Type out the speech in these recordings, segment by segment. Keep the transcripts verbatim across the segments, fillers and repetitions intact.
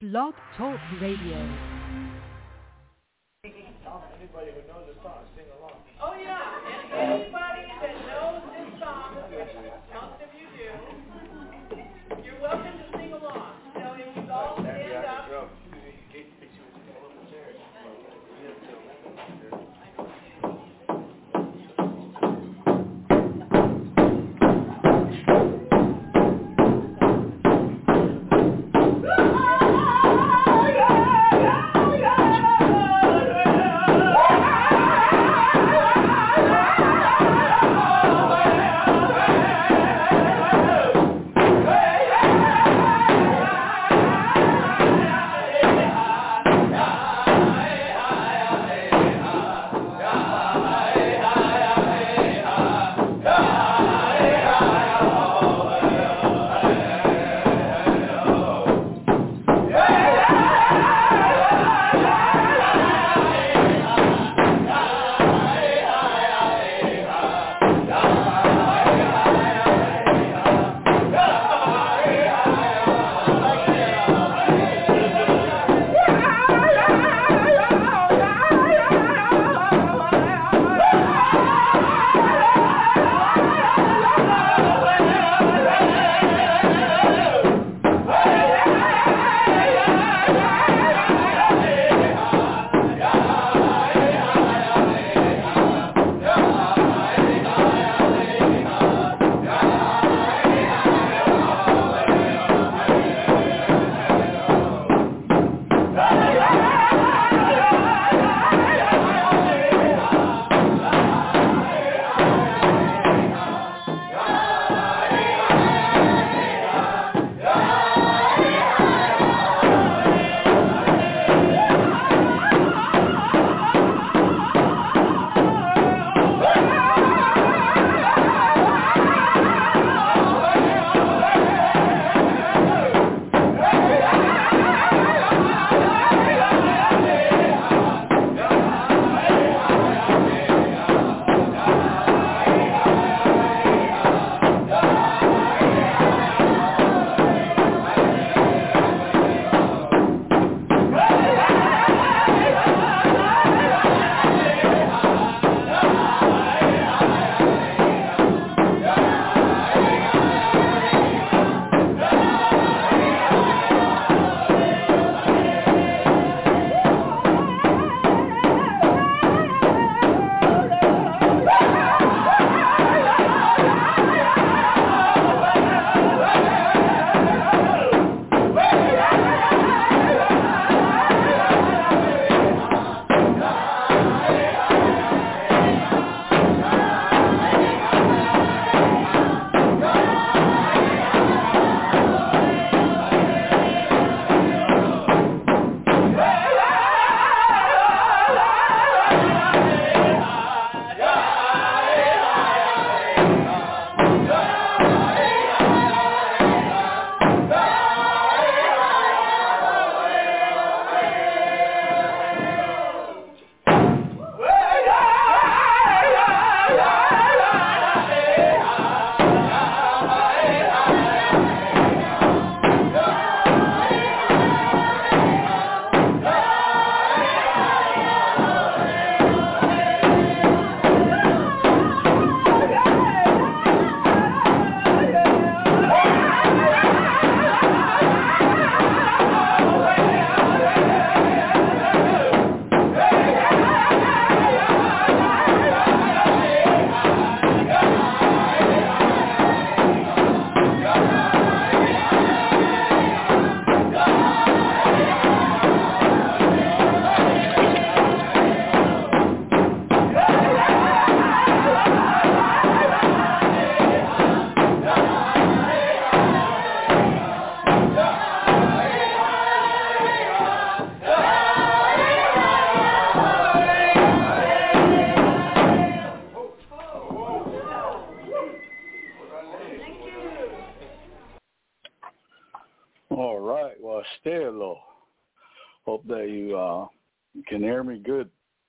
Blog Talk Radio. Anybody who knows the song, sing along. Oh yeah, and anybody that knows this song, most of you do, you're welcome to sing along. So if you all stand up. Stelo. Hope that you uh, can hear me good,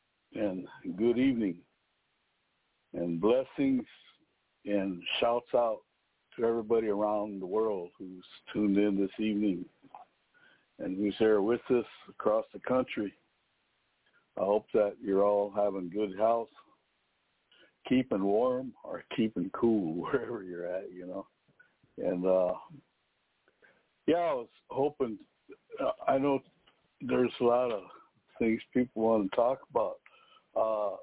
and good evening, and blessings, and shouts out to everybody around the world who's tuned in this evening. and who's here with us across the country. I hope that you're all having good health, keeping warm or keeping cool wherever you're at, you know. And, uh, yeah, I was hoping, uh, I know there's a lot of things people want to talk about. Uh,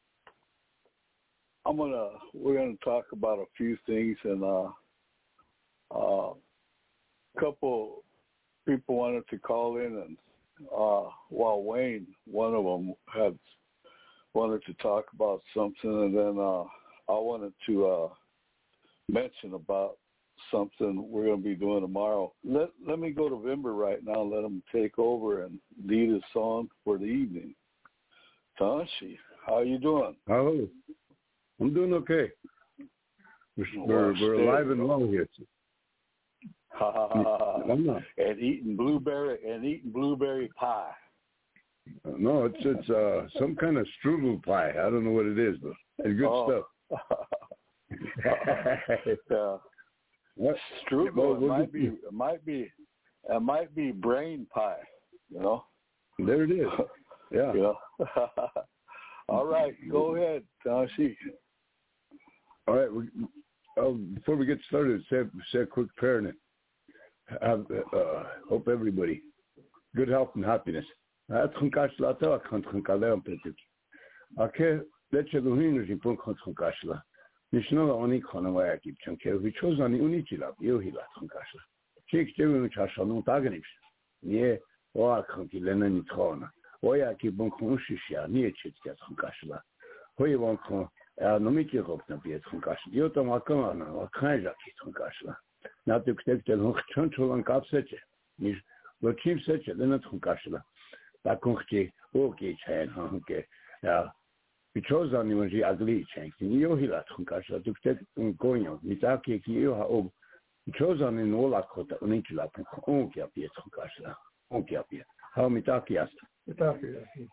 I'm going to, we're going to talk about a few things, and uh, uh, a couple people wanted to call in, and uh, while Wayne, one of them, had wanted to talk about something, and then uh, I wanted to uh, mention about something we're going to be doing tomorrow. Let let me go to Vimber right now, let him take over and lead us on for the evening. Tanshi, how you doing? Hello. I'm doing okay. We're, we're, we're alive and well here. and eating blueberry and eating blueberry pie. Uh, no, it's it's uh, some kind of strudel pie. I don't know what it is, but it's good oh. stuff. yeah. What? Strudel well, it might be it might be it might be brain pie, you know. There it is. Yeah. yeah. All right, go ahead, Tanshi. All right. We, uh, before we get started, say say a quick prayer and have, uh, hope everybody good health and happiness. Nishnola oni konawaya ki chanke vi chozani uni chila yohila thankashla. Chik chevu chashanu taganish. Nie wa khanki lena ni thona. Oya ki bon khonshishya nie chitya thankashla. Hoy won khon a nomiki rokna bi thankashla. Yo to makana wa khanja ki thankashla. Na tuk tek tel hon choncholan kapseche. Nish lo chim seche lena thankashla. Ta konchi oki chen hanke. Ya because on the ugly change, you hear that Hunkasha took that going on. Mitaki, you have because on in all that cota, Unikila, Onkia Piet Hunkasha, Onkia Piet. How Mitaki asked? Mitaki.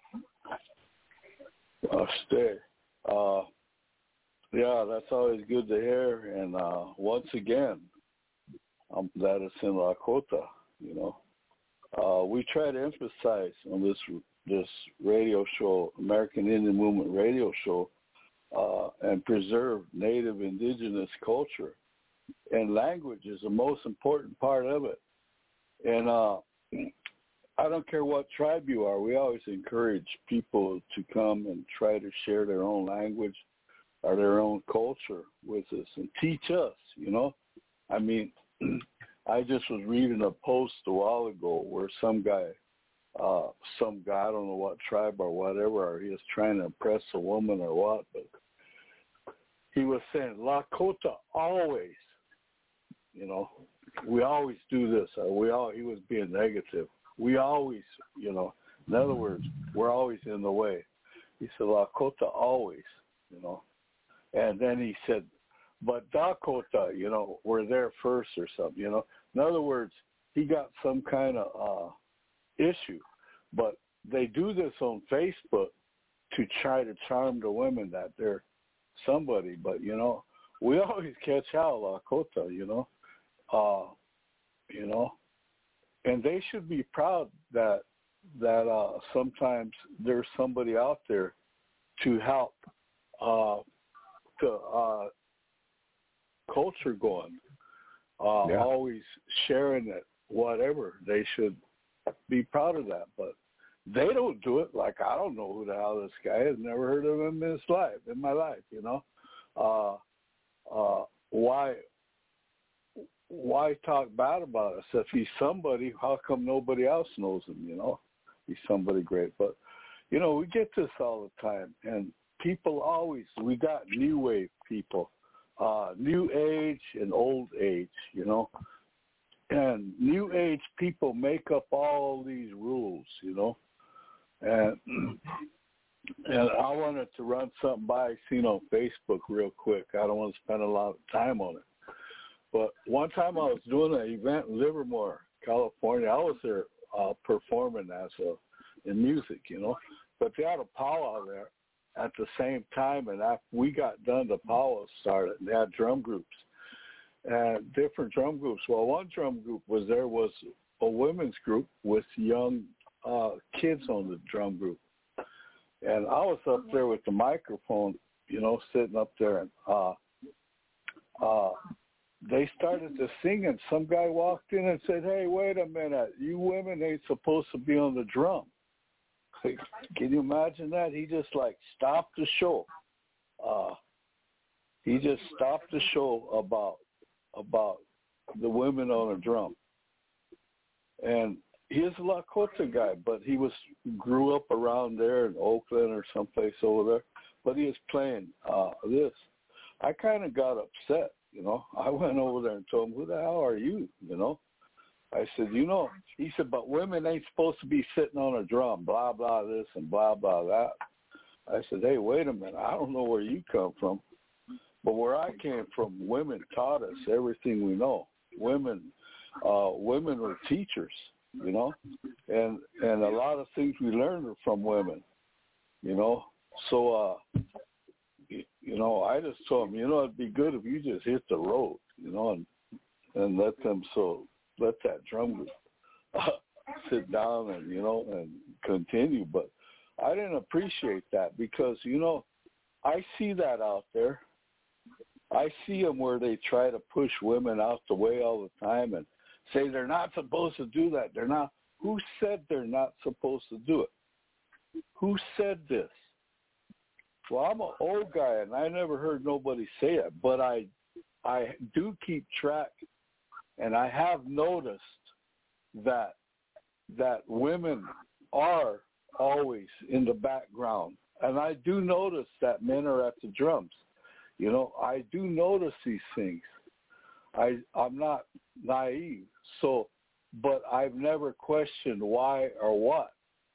Uh, stay. Uh, yeah, that's always good to hear. And uh, once again, um, that is in Lakota, you know. Uh, we try to emphasize on this this radio show, American Indian Movement radio show, uh, and preserve Native Indigenous culture. And language is the most important part of it. And uh, I don't care what tribe you are, we always encourage people to come and try to share their own language or their own culture with us and teach us, you know. I mean, I just was reading a post a while ago where some guy, uh, some guy, I don't know what tribe or whatever, or he was trying to impress a woman or what, but he was saying, Lakota always, you know, we always do this. Or we all, he was being negative. We always, you know, in other words, we're always in the way. He said, Lakota always, you know. And then he said, but Dakota, you know, we're there first or something, you know. In other words, he got some kind of uh, issue. But they do this on Facebook to try to charm the women that they're somebody. But, you know, we always catch out Lakota, you know. Uh, you know. And they should be proud that that uh, sometimes there's somebody out there to help uh, to uh, culture going, uh, yeah. Always sharing it, whatever. They should be proud of that, but they don't do it. Like, I don't know who the hell this guy is. Never heard of him in his life, in my life, you know. Uh, uh, why, why talk bad about us? If he's somebody, how come nobody else knows him, you know? He's somebody great. But, you know, we get this all the time, and people always, we got new wave people. Uh, new age and old age, you know, and new age people make up all these rules, you know, and and I wanted to run something by I seen on Facebook real quick. I don't want to spend a lot of time on it, but one time I was doing an event in Livermore, California. I was there uh, performing as a in music, you know, but they had a powwow there at the same time, and after we got done, the powwow started. They had drum groups and different drum groups. Well, one drum group was there was a women's group with young uh, kids on the drum group. And I was up there with the microphone, you know, sitting up there, and uh, uh, they started to sing, and some guy walked in and said, "Hey, wait a minute, you women ain't supposed to be on the drum." Can you imagine that? He just like stopped the show. Uh, he just stopped the show about about the women on the drum. And he's a Lakota guy, but he was grew up around there in Oakland or someplace over there. But he was playing uh, this. I kind of got upset, you know. I went over there and told him, "Who the hell are you?" You know. I said, you know, he said, "But women ain't supposed to be sitting on a drum, blah, blah, this and blah, blah, that." I said, "Hey, wait a minute. I don't know where you come from. But where I came from, women taught us everything we know. Women uh, women were teachers, you know, and and a lot of things we learned are from women, you know. So, uh, you, you know, I just told him, you know, it'd be good if you just hit the road, you know, and, and let them so – let that drum group uh, sit down and, you know, and continue." But I didn't appreciate that because, you know, I see that out there. I see them where they try to push women out the way all the time and say they're not supposed to do that. They're not. Who said they're not supposed to do it? Who said this? Well, I'm an old guy, and I never heard nobody say it, but I, I do keep track. And I have noticed that that women are always in the background. And I do notice that men are at the drums. You know, I do notice these things. I, I'm not naive. So, but I've never questioned why or what.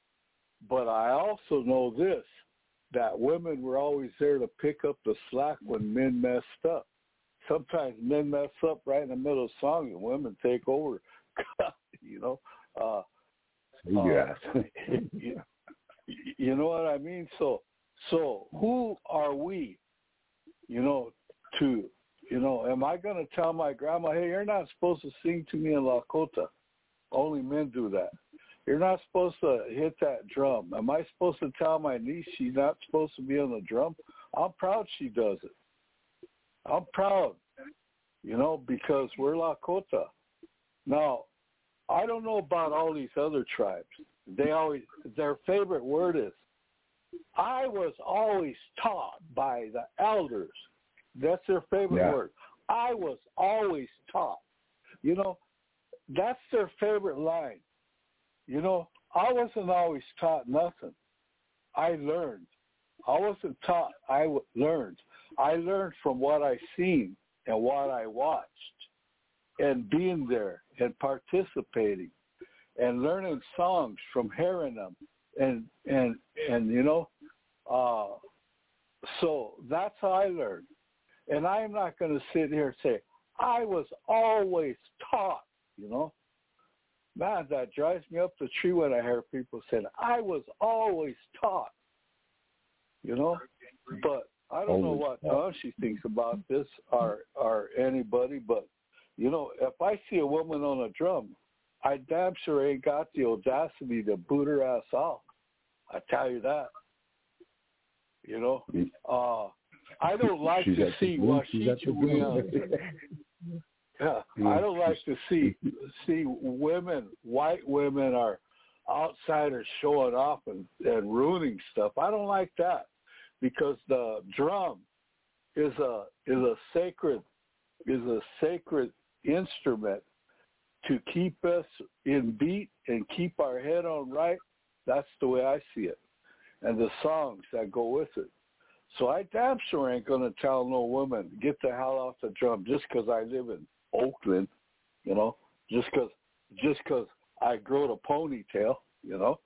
But I also know this, that women were always there to pick up the slack when men messed up. Sometimes men mess up right in the middle of the song and women take over, you know. Uh, yeah. uh, you, you know what I mean? So, so who are we, you know, to, you know, am I going to tell my grandma, "Hey, you're not supposed to sing to me in Lakota. Only men do that. You're not supposed to hit that drum." Am I supposed to tell my niece she's not supposed to be on the drum? I'm proud she does it. I'm proud, you know, because we're Lakota. Now, I don't know about all these other tribes. They always, their favorite word is, "I was always taught by the elders." That's their favorite yeah. word. "I was always taught." You know, that's their favorite line. You know, I wasn't always taught nothing. I learned. I wasn't taught. I w- learned. I learned from what I seen and what I watched and being there and participating and learning songs from hearing them. And, and, and you know, uh, so that's how I learned. And I'm not going to sit here and say, "I was always taught," you know. Man, that drives me up the tree when I hear people saying, "I was always taught," you know. But I don't know what Tanshy thinks about this or or anybody, but, you know, if I see a woman on a drum, I damn sure ain't got the audacity to boot her ass off. I tell you that. You know, uh, I don't like she's to see what she doing. Yeah, I don't like to see see women, white women, or outsiders showing off and, and ruining stuff. I don't like that because the drum is a is a sacred is a sacred instrument to keep us in beat and keep our head on right. That's the way I see it, and the songs that go with it. So I damn sure ain't gonna tell no woman, "Get the hell off the drum," just because I live in Oakland, you know, just because just because I growed a ponytail, you know,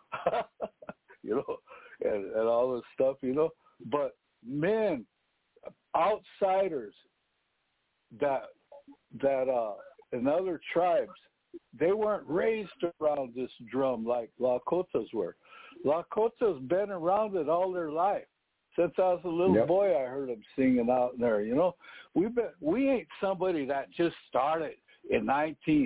you know, and, and all this stuff, you know. But men, outsiders that that uh, in other tribes, they weren't raised around this drum like Lakotas were. Lakotas been around it all their life. Since I was a little yep. boy, I heard them singing out there. You know, we been we ain't somebody that just started in nineteen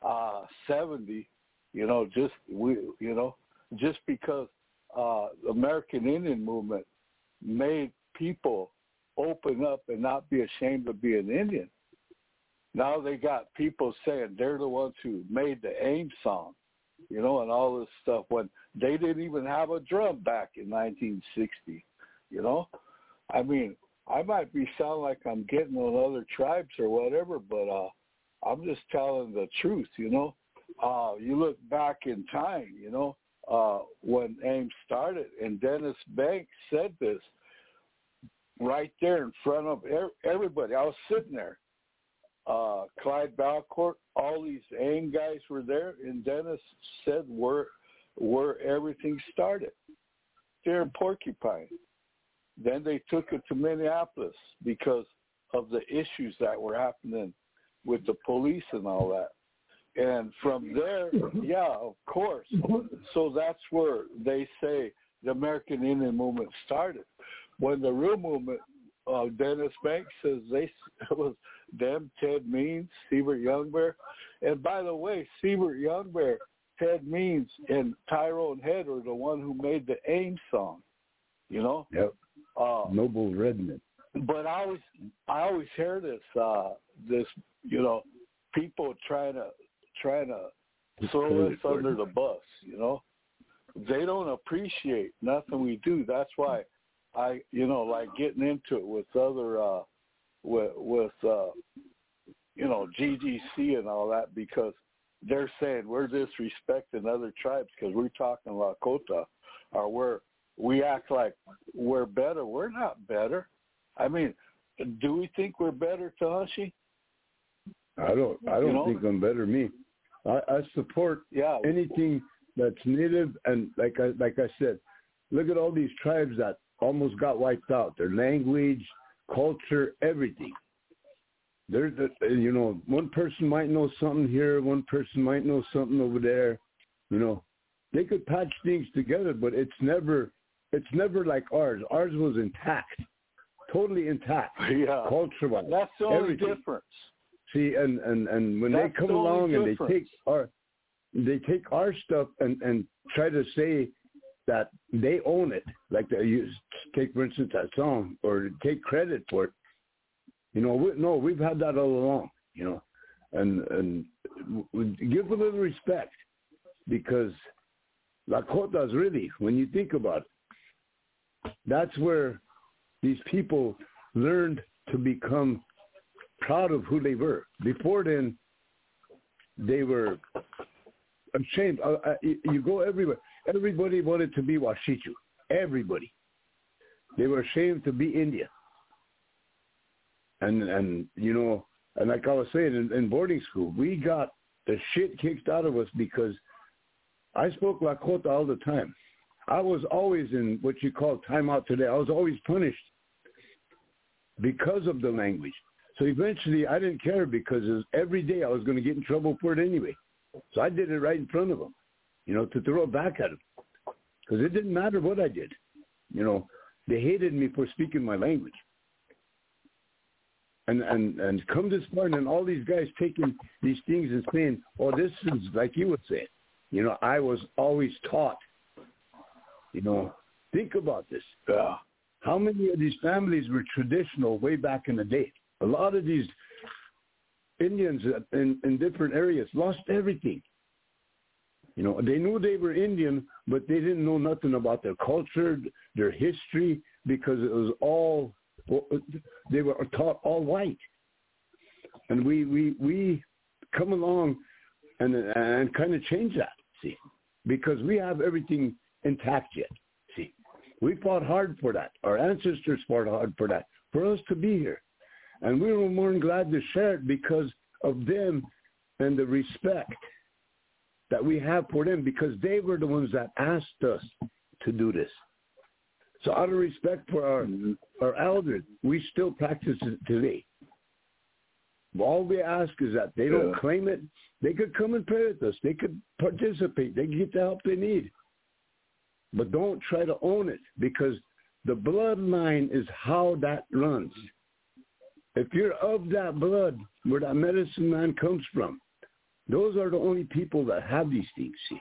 uh, seventy, you know, just we, you know, just because uh, American Indian movement made people open up and not be ashamed of being Indian. Now they got people saying they're the ones who made the AIM song, you know, and all this stuff when they didn't even have a drum back in nineteen sixty, you know. I mean, I might be sound like I'm getting on other tribes or whatever, but uh, I'm just telling the truth, you know. Uh, you look back in time, you know, uh, when AIM started, and Dennis Banks said this right there in front of everybody. I was sitting there. Uh, Clyde Balcourt, all these AIM guys were there, and Dennis said where, where everything started. There in Porcupine. Then they took it to Minneapolis because of the issues that were happening with the police and all that. And from there, yeah, of course. So that's where they say the American Indian movement started. When the real movement, uh, Dennis Banks says they it was them, Ted Means, Siebert Youngbear. And by the way, Siebert Youngbear, Ted Means, and Tyrone Head are the one who made the AIM song, you know? Yep. Uh, Noble Redman. But I always, I always hear this, uh, this, you know, people trying to, trying to throw us under the bus, you know. They don't appreciate nothing we do. That's why I, you know, like getting into it with other, uh, with, with uh, you know, G G C and all that, because they're saying we're disrespecting other tribes because we're talking Lakota, or we're, we act like we're better. We're not better. I mean, do we think we're better, Tahashi? I don't. I don't you know? think I'm better. Me, I, I support yeah. anything that's native, and like I like I said, look at all these tribes that almost got wiped out. Their language, culture, everything. There's, you know, one person might know something here, one person might know something over there. You know, they could patch things together, but it's never. It's never like ours. Ours was intact, totally intact. Yeah, culture-wise. That's the only everything. difference. See, and, and, and when That's they come the along and difference. they take our, they take our stuff and, and try to say that they own it, like they use, take for instance that song, or take credit for it. You know, we, no, we've had that all along. You know, and and give a little respect, because Lakotas really, when you think about it, that's where these people learned to become proud of who they were. Before then, they were ashamed. Uh, uh, you go everywhere. Everybody wanted to be Washichu. Everybody. They were ashamed to be Indian. And, and you know, and like I was saying, in, in boarding school, we got the shit kicked out of us because I spoke Lakota all the time. I was always in what you call timeout today. I was always punished because of the language. So eventually I didn't care, because it was every day I was going to get in trouble for it anyway. So I did it right in front of them, you know, to throw it back at them. Because it didn't matter what I did. You know, they hated me for speaking my language. And and, and come this morning, and all these guys taking these things and saying, oh, this is like you would say. You know, I was always taught. You know, think about this. Yeah. How many of these families were traditional way back in the day? A lot of these Indians in, in different areas lost everything. You know, they knew they were Indian, but they didn't know nothing about their culture, their history, because it was all, they were taught all white. And we we, we come along and, and kind of change that, see, because we have everything intact yet, see. We fought hard for that. Our ancestors fought hard for that, for us to be here. And we were more than glad to share it because of them and the respect that we have for them, because they were the ones that asked us to do this. So out of respect for our, our elders, we still practice it today. All we ask is that they don't yeah. claim it. They could come and pray with us. They could participate. They can get the help they need. But don't try to own it, because the bloodline is how that runs. If you're of that blood, where that medicine man comes from, Those are the only people that have these things, see.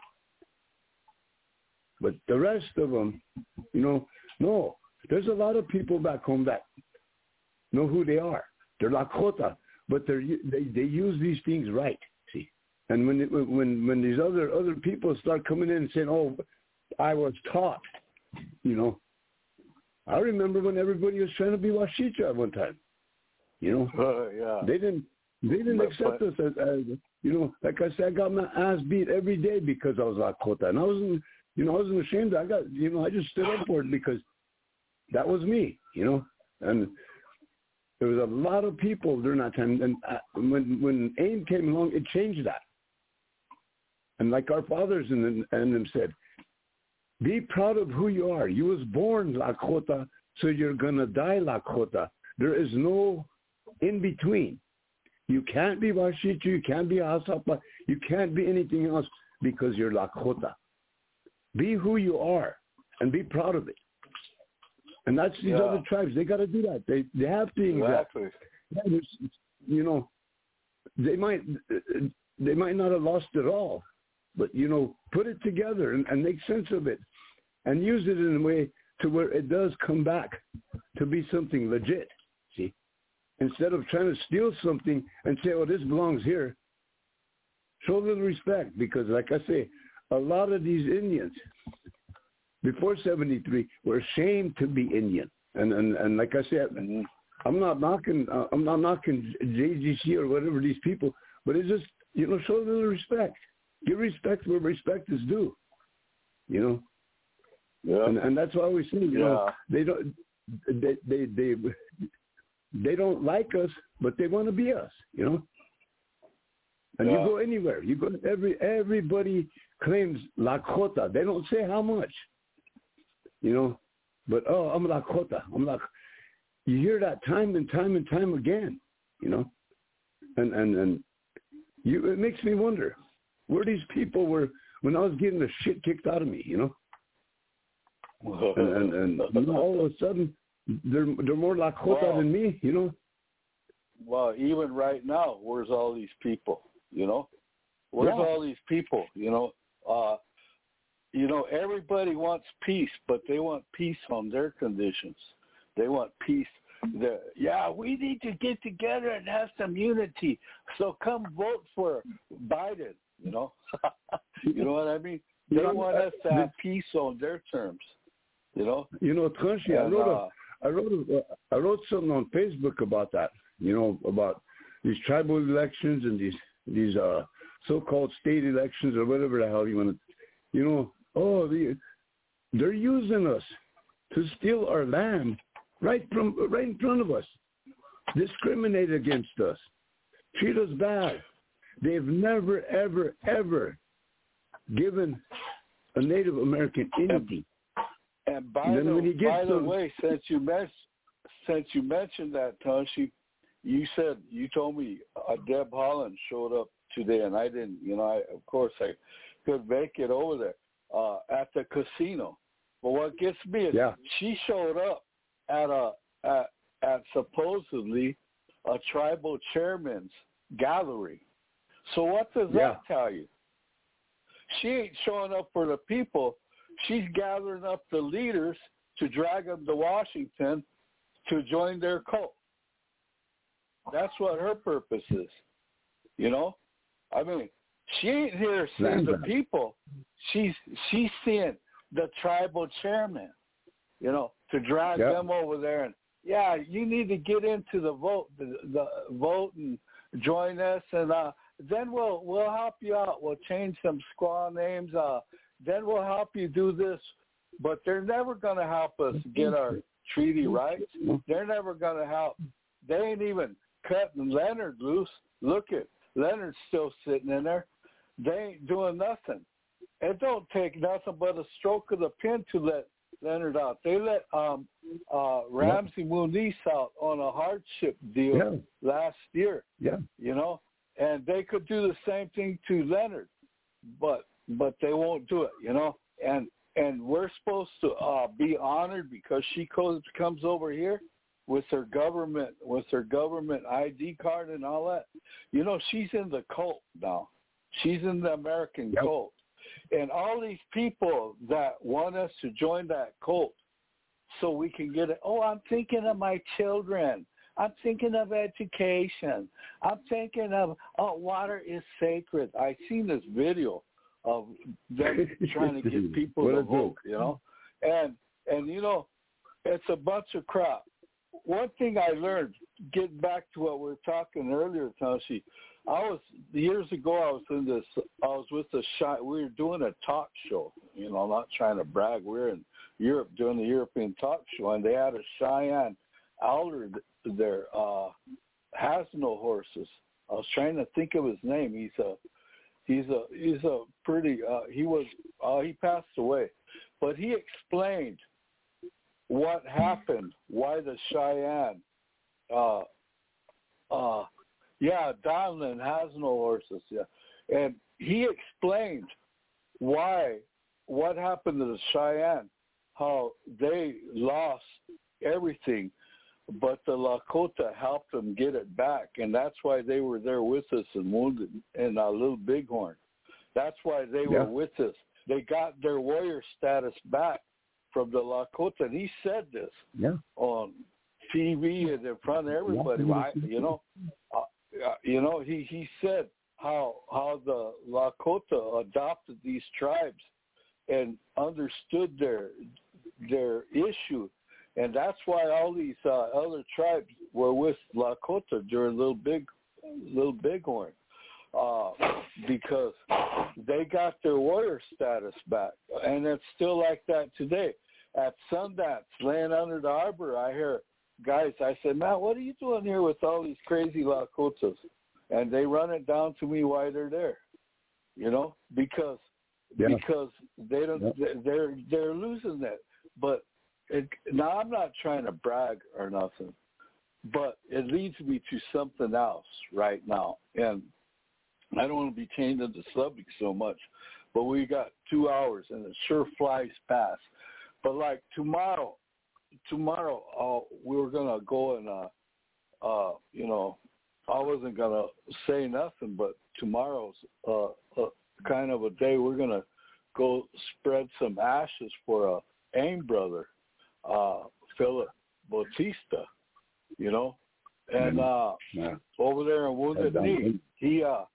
But the rest of them, you know, no. There's a lot of people back home that know who they are. They're Lakota, but they're, they they use these things right, see. And when it, when when these other other people start coming in and saying, "Oh, I was taught," you know, I remember when everybody was trying to be Washicha at one time. You know, uh, yeah. they didn't they didn't but, accept but, us as, as you know. Like I said, I got my ass beat every day because I was Lakota, and I wasn't you know I wasn't ashamed. I got you know I just stood up for it because that was me, you know. And there was a lot of people during that time, and uh, when when AIM came along, it changed that. And like our fathers and and them said, be proud of who you are. You was born Lakota, so you're gonna die Lakota. There is no in between. You can't be Washichu, you can't be Asapa, you can't be anything else because you're Lakota. Be who you are and be proud of it. And that's these yeah. other tribes. They got to do that. They they have things exactly. that, yeah, you know, they might they might not have lost it all, but you know, put it together and, and make sense of it, and use it in a way to where it does come back to be something legit. See, instead of trying to steal something and say, "Oh, this belongs here," show them respect, because, like I say, a lot of these Indians before seventy-three were ashamed to be Indian, and and, and like I said, I'm not knocking uh, I'm not knocking J G C or whatever these people, but it's just, you know, show them the respect, give respect where respect is due, you know. Yeah. And, and that's why we say, you yeah. know, they don't they they they they don't like us, but they want to be us, you know. And yeah. you go anywhere, you go every everybody claims Lakota. They don't say how much. You know, but oh, I'm Lakota. I'm like, you hear that time and time and time again, you know, and and and you, it makes me wonder where these people were when I was getting the shit kicked out of me, you know, and and, and you know, all of a sudden they're they're more Lakota wow. than me, you know. Well, even right now, where's all these people? You know, where's yeah. all these people? You know. Uh, You know, everybody wants peace, but they want peace on their conditions. They want peace. The, yeah, we need to get together and have some unity. So come vote for Biden, you know. You know what I mean? They you know, want us to have this, peace on their terms, you know. You know, Transhi, I wrote, a, I, wrote a, I wrote something on Facebook about that, you know, about these tribal elections and these, these uh, so-called state elections or whatever the hell you want to, you know. Oh, the, they're using us to steal our land right from right in front of us, discriminate against us, treat us bad. They've never, ever, ever given a Native American anything. And by, and the, when you get by some, the way, since you mentioned since you mentioned that, Toshi, you said you told me uh, Deb Holland showed up today, and I didn't. You know, I, of course I could make it over there. Uh, at the casino, but what gets me is yeah. she showed up at a at, at supposedly a tribal chairman's gallery. So what does yeah. that tell you? She ain't showing up for the people. She's gathering up the leaders to drag them to Washington to join their cult. That's what her purpose is. You know, I mean. She ain't here seeing the people. She's she's seeing the tribal chairman, you know, to drag yep. them over there. And yeah, you need to get into the vote, the, the vote, and join us, and uh, then we'll we'll help you out. We'll change some squaw names. Uh, then we'll help you do this. But they're never going to help us get our treaty rights. They're never going to help. They ain't even cutting Leonard loose. Look at Leonard's still sitting in there. They ain't doing nothing. It don't take nothing but a stroke of the pen to let Leonard out. They let um, uh, Ramsey yep. Muniz out on a hardship deal yeah. last year. Yeah, you know, and they could do the same thing to Leonard, but but they won't do it. You know, and and we're supposed to uh, be honored because she comes comes over here with her government with her government I D card and all that. You know, she's in the cult now. She's in the American Yep. cult. And all these people that want us to join that cult so we can get it, oh, I'm thinking of my children. I'm thinking of education. I'm thinking of, oh, water is sacred. I seen this video of them trying to get people to vote, you know. And, and you know, it's a bunch of crap. One thing I learned, getting back to what we were talking earlier, Toshi, I was, years ago, I was in this, I was with the, we were doing a talk show, you know, I'm not trying to brag. We were in Europe doing the European talk show, and they had a Cheyenne elder there, uh, has no horses. I was trying to think of his name. He's a, he's a, he's a pretty, uh, he was, uh, he passed away, but he explained what happened, why the Cheyenne, uh, uh, yeah, Donlin has no horses, yeah. And he explained why, what happened to the Cheyenne, how they lost everything, but the Lakota helped them get it back, and that's why they were there with us in Wounded and uh, Little Bighorn. That's why they yeah. were with us. They got their warrior status back from the Lakota, and he said this yeah. on T V and in front of everybody. Yeah. I, you know, uh, uh, you know, he, he said how how the Lakota adopted these tribes and understood their their issue. And that's why all these uh, other tribes were with Lakota during Little Big, Little Bighorn, uh, because they got their warrior status back, and it's still like that today. At Sundance, laying under the arbor, I hear guys. I said, "Man, what are you doing here with all these crazy Lakotas?" And they run it down to me why they're there, you know, because yeah. because they don't, yeah. they're they're losing that, but. It, now, I'm not trying to brag or nothing, but it leads me to something else right now. And I don't want to be changing the subject so much, but we got two hours, and it sure flies past. But, like, tomorrow, tomorrow uh, we were going to go and, uh, uh, you know, I wasn't going to say nothing, but tomorrow's uh, uh, kind of a day we're going to go spread some ashes for a AIM brother. Uh, Philip Bautista, you know, and uh, yeah. over there in Wounded Knee, he uh,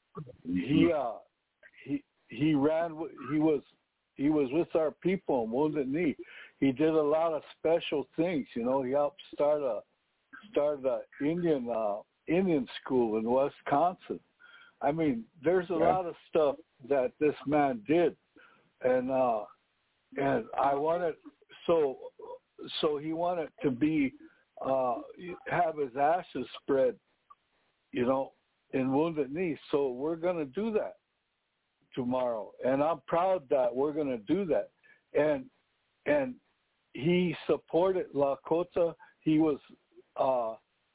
he uh, he he ran. He was he was with our people in Wounded Knee. He did a lot of special things, you know. He helped start a start a Indian uh, Indian school in Wisconsin. I mean, there's a yeah. lot of stuff that this man did, and uh, and I wanted. So, so he wanted to be, uh, have his ashes spread, you know, in Wounded Knee. So we're going to do that tomorrow, and I'm proud that we're going to do that. And and he supported Lakota. He was uh,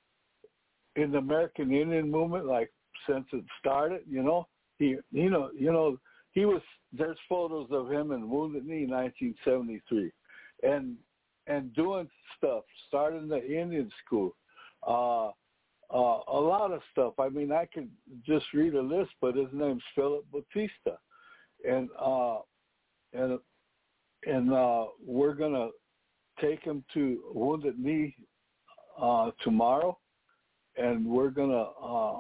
in the American Indian movement, like since it started. You know, he, you know, you know, he was. There's photos of him in Wounded Knee, nineteen seventy-three. And and doing stuff, starting the Indian school, uh, uh, a lot of stuff. I mean, I could just read a list, but his name's Philip Bautista, and uh, and and uh, we're gonna take him to Wounded Knee uh, tomorrow, and we're gonna uh,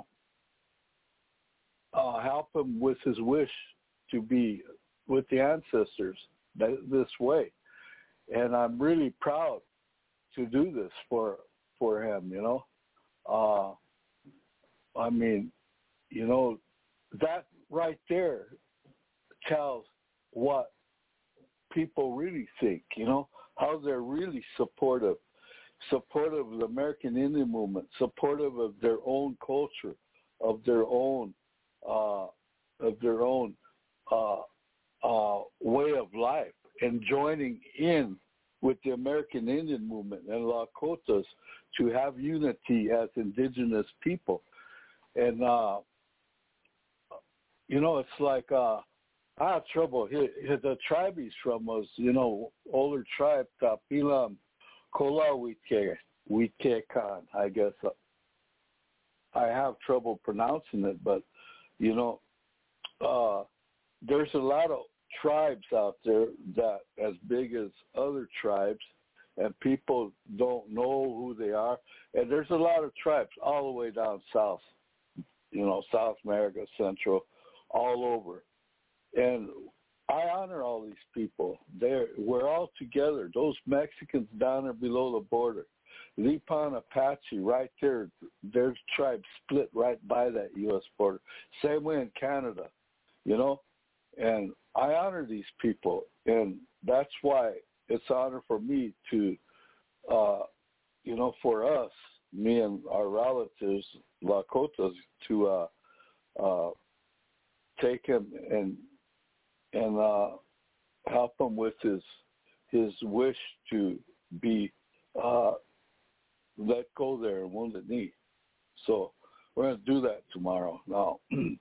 uh, help him with his wish to be with the ancestors that, this way. And I'm really proud to do this for for him, you know. Uh, I mean, you know, that right there tells what people really think, you know, how they're really supportive, supportive of the American Indian movement, supportive of their own culture, of their own, uh, of their own uh, uh, way of life. And joining in with the American Indian movement and Lakotas to have unity as indigenous people. And, uh, you know, it's like uh, I have trouble. He, he, the tribe he's from was, you know, older tribe, Tapilam Kola Witkekan, I guess. I have trouble pronouncing it, but, you know, uh, there's a lot of tribes out there that as big as other tribes, and people don't know who they are. And there's a lot of tribes all the way down south, you know, South America, Central, all over. And I honor all these people. They're, we're all together. Those Mexicans down there below the border, Lipan Apache right there, their tribe split right by that U S border. Same way in Canada, you know. And I honor these people, and that's why it's an honor for me to, uh, you know, for us, me and our relatives, Lakotas, to uh, uh, take him and and uh, help him with his his wish to be uh, let go there in Wounded Knee. So we're going to do that tomorrow. Now,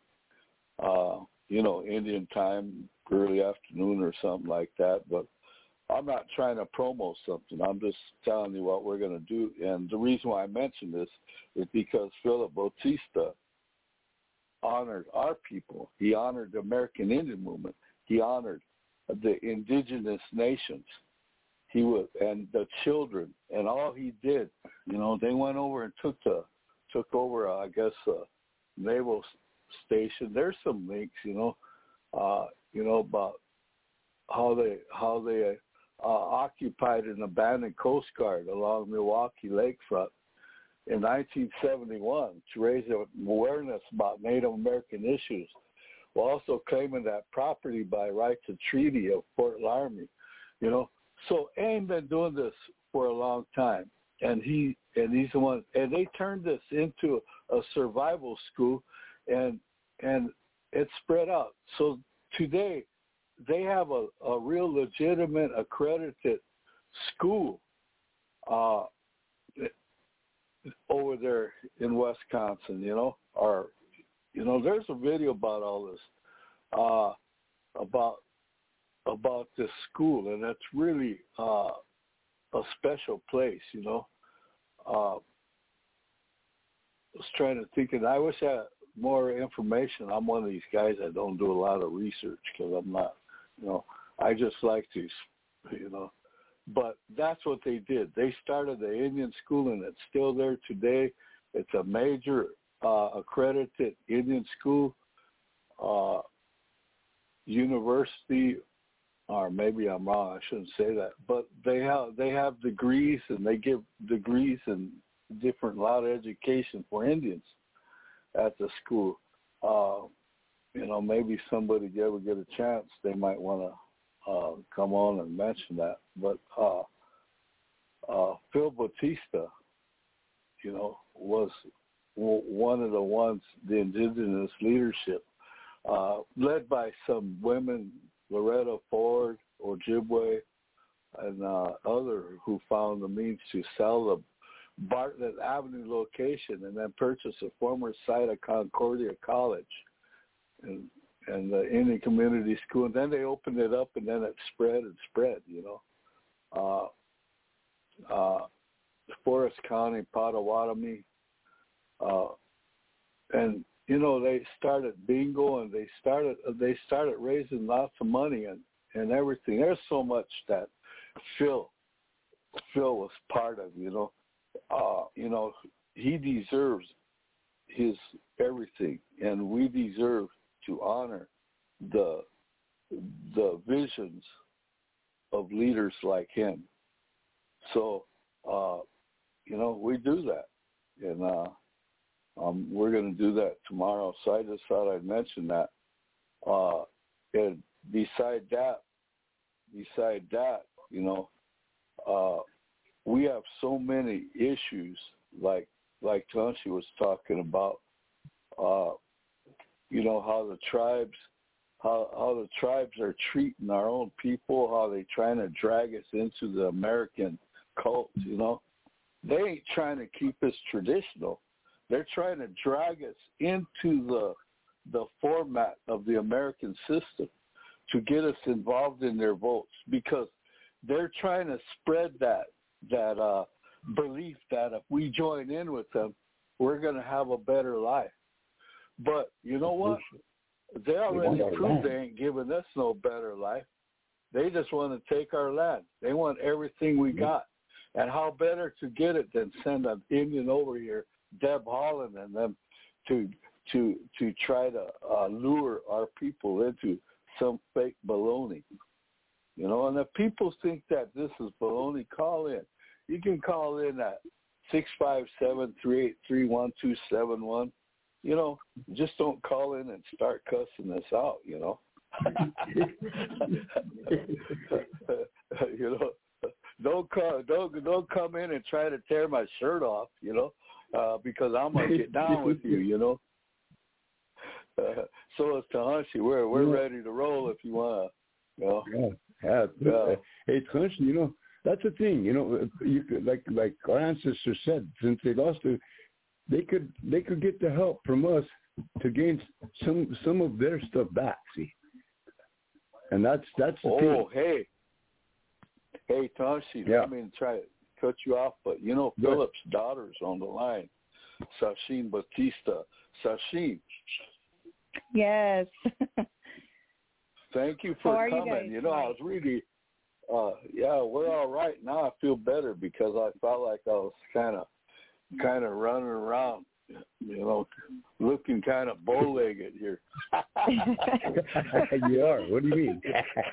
uh, you know, Indian time, early afternoon or something like that. But I'm not trying to promo something. I'm just telling you what we're going to do. And the reason why I mention this is because Philip Bautista honored our people. He honored the American Indian movement. He honored the indigenous nations. He was, and the children, and all he did, you know, they went over and took the, took over, uh, I guess, uh, naval station. There's some links, you know, uh, you know, about how they, how they uh, occupied an abandoned Coast Guard along Milwaukee Lakefront in nineteen seventy-one to raise awareness about Native American issues, while also claiming that property by rights of treaty of Fort Laramie, you know. So AIM been doing this for a long time, and he and he's the one, and they turned this into a survival school, and and it spread out. So today, they have a, a real legitimate accredited school uh, over there in Wisconsin, you know, or, you know, there's a video about all this, uh, about about this school, and it's really uh, a special place, you know. Uh, I was trying to think, and I wish I had more information. I'm one of these guys that don't do a lot of research because I'm not, you know, I just like to, you know. But that's what they did. They started the Indian school, and it's still there today. It's a major uh, accredited Indian school, uh, university, or maybe I'm wrong. I shouldn't say that. But they have they have degrees, and they give degrees in different lot of education for Indians at the school. Uh, you know, maybe somebody ever get a chance, they might want to uh, come on and mention that. But uh, uh, Phil Bautista, you know, was w- one of the ones, the indigenous leadership, uh, led by some women, Loretta Ford, Ojibwe, and uh, other who found the means to sell the Bartlett Avenue location and then purchase a former site of Concordia College and and the Indian Community School. And then they opened it up, and then it spread and spread, you know. Uh, uh, Forest County, Potawatomi. Uh, and, you know, they started bingo, and they started they started raising lots of money and, and everything. There's so much that Phil, Phil was part of, you know. Uh, you know, he deserves his everything, and we deserve to honor the the visions of leaders like him. So, uh, you know, we do that, and uh, um, we're going to do that tomorrow. So I just thought I'd mention that. Uh, and beside that, beside that, you know, uh, we have so many issues, like like Tonshi was talking about. Uh, you know, how the tribes, how how the tribes are treating our own people, how they trying to drag us into the American cult. You know, they ain't trying to keep us traditional. They're trying to drag us into the the format of the American system to get us involved in their votes, because they're trying to spread that that uh, belief that if we join in with them, we're going to have a better life. But you know what? they already they proved they ain't giving us no better life. They just want to take our land. They want everything we got. And how better to get it than send an Indian over here, Deb Holland and them, to to to try to uh, lure our people into some fake baloney. You know, and if people think that this is baloney, call in. You can call in at six five seven, three eight three, one two seven one. You know, just don't call in and start cussing us out, you know. You know, don't come, don't don't come in and try to tear my shirt off, you know, uh, because I'm gonna get down with you, you know. Uh, so it's Tahanshi. We're we're yeah. ready to roll if you wanna, you know. Yeah, yeah. Yeah. Hey, Tahanshi, you know, that's the thing. You know, you could, like like our ancestors said, since they lost it, they could they could get the help from us to gain some some of their stuff back. See, and that's that's the oh, thing. Oh, hey, hey, Tahanshi. Yeah. I mean, try to cut you off, but you know, Good. Philip's daughter's on the line, Sasheen Batista. Sasheen. Yes. Thank you How for are you coming. guys You, know, I was really, uh, yeah, we're all right now. I feel better because I felt like I was kind of, kind of running around, you know, looking kind of bow-legged here. You are. What do you mean?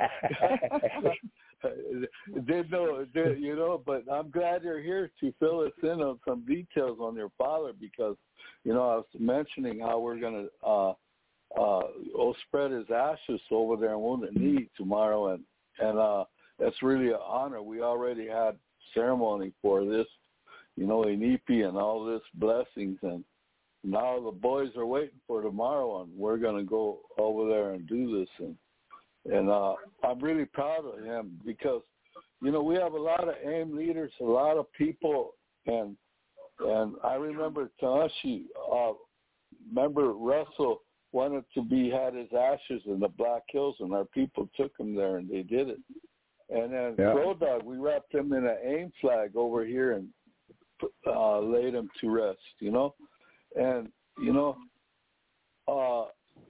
Didn't know, did, you know, but I'm glad you're here to fill us in on some details on your father because, you know, I was mentioning how we're going to uh, uh, oh, spread his ashes over there in Wounded Knee tomorrow, and and uh, that's really an honor. We already had ceremony for this, you know, Inipi and all this blessings, and now the boys are waiting for tomorrow, and we're going to go over there and do this, and and uh, I'm really proud of him because, you know, we have a lot of AIM leaders, a lot of people, and and I remember Tahanshi, uh, remember Russell wanted to be, had his ashes in the Black Hills, and our people took him there, and they did it. And then yeah. Crow Dog, we wrapped him in an AIM flag over here and uh, laid him to rest, you know. And, you know, uh,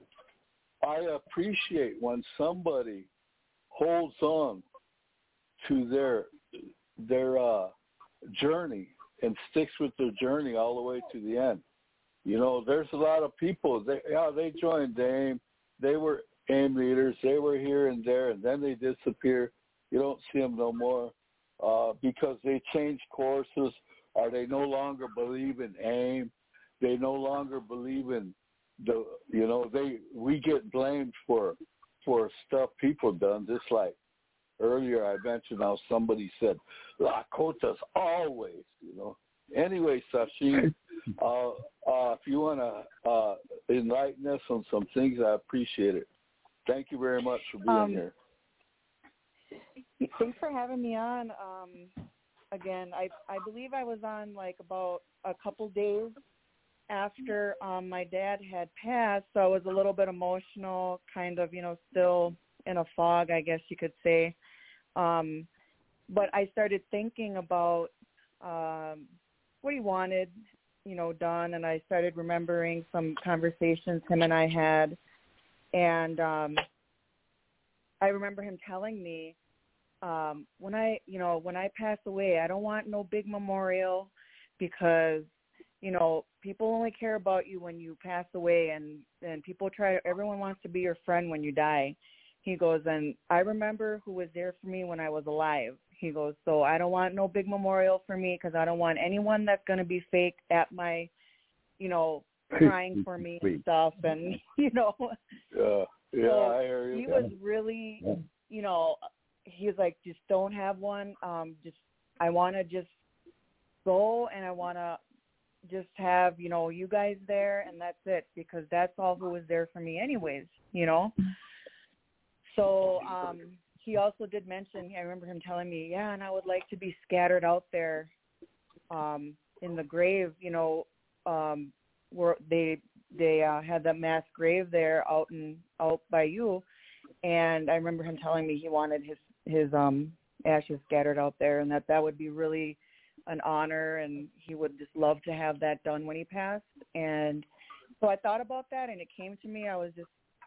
I appreciate when somebody holds on to their their uh, journey and sticks with their journey all the way to the end. You know, there's a lot of people, they, yeah, they joined AIM. They were AIM leaders. They were here and there, and then they disappear. You don't see them no more uh, because they changed courses, or they no longer believe in AIM. They no longer believe in the, you know, they we get blamed for for stuff people done, just like earlier I mentioned how somebody said, Lakota's always, you know. Anyway, Sasheen, uh, uh, if you want to uh, enlighten us on some things, I appreciate it. Thank you very much for being um, here. Thanks for having me on. Um, again, I I believe I was on like about a couple days after um, my dad had passed, so I was a little bit emotional, kind of, you know, still in a fog, I guess you could say. Um, but I started thinking about um, what he wanted, you know, done, and I started remembering some conversations him and I had, and um, I remember him telling me, um, when I, you know, when I pass away, I don't want no big memorial because, you know, people only care about you when you pass away, and, and people try, everyone wants to be your friend when you die. He goes, and I remember who was there for me when I was alive. He goes, so I don't want no big memorial for me because I don't want anyone that's going to be fake at my, you know, crying for me and stuff. And, you know, uh, yeah, so I hear you. He was really, you know, he was like, just don't have one. Um, just, I want to just go and I want to just have, you know, you guys there and that's it, because that's all who was there for me anyways, you know. So um, he also did mention, I remember him telling me, yeah, and I would like to be scattered out there um, in the grave, you know, um, where they they uh, had that mass grave there out in out by you, and I remember him telling me he wanted his his um, ashes scattered out there, and that that would be really an honor, and he would just love to have that done when he passed. And so I thought about that, and it came to me. I was just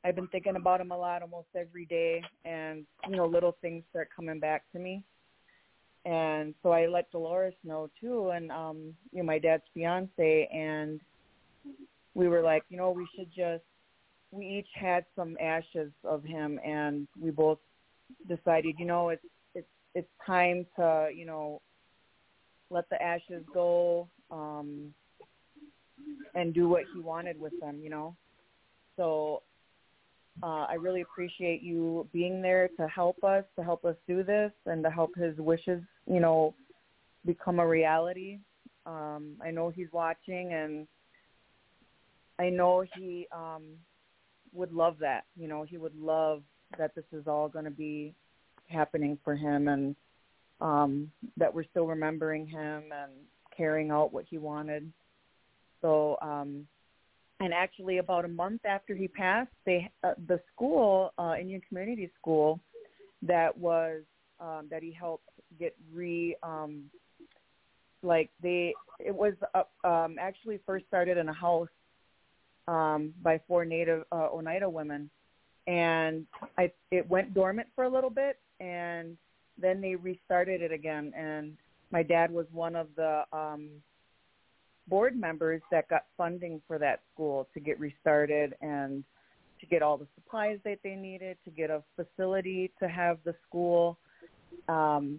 I've been thinking about him a lot almost every day, and, you know, little things start coming back to me. And so I let Dolores know, too, and, um, you know, my dad's fiance, and we were like, you know, we should just, we each had some ashes of him, and we both decided, you know, it's, it's, it's time to, you know, let the ashes go, um, and do what he wanted with them, you know. So uh, I really appreciate you being there to help us, to help us do this, and to help his wishes, you know, become a reality. Um, I know he's watching, and I know he um, would love that. You know, he would love that this is all going to be happening for him, and um, that we're still remembering him and carrying out what he wanted. So, um, and actually about a month after he passed, they uh, the school, uh, Indian Community School, that was um, that he helped get re, um, like they, it was uh, um, actually first started in a house um, by four Native uh, Oneida women, and I it went dormant for a little bit, and then they restarted it again, and my dad was one of the um, board members that got funding for that school to get restarted and to get all the supplies that they needed, to get a facility to have the school. Um,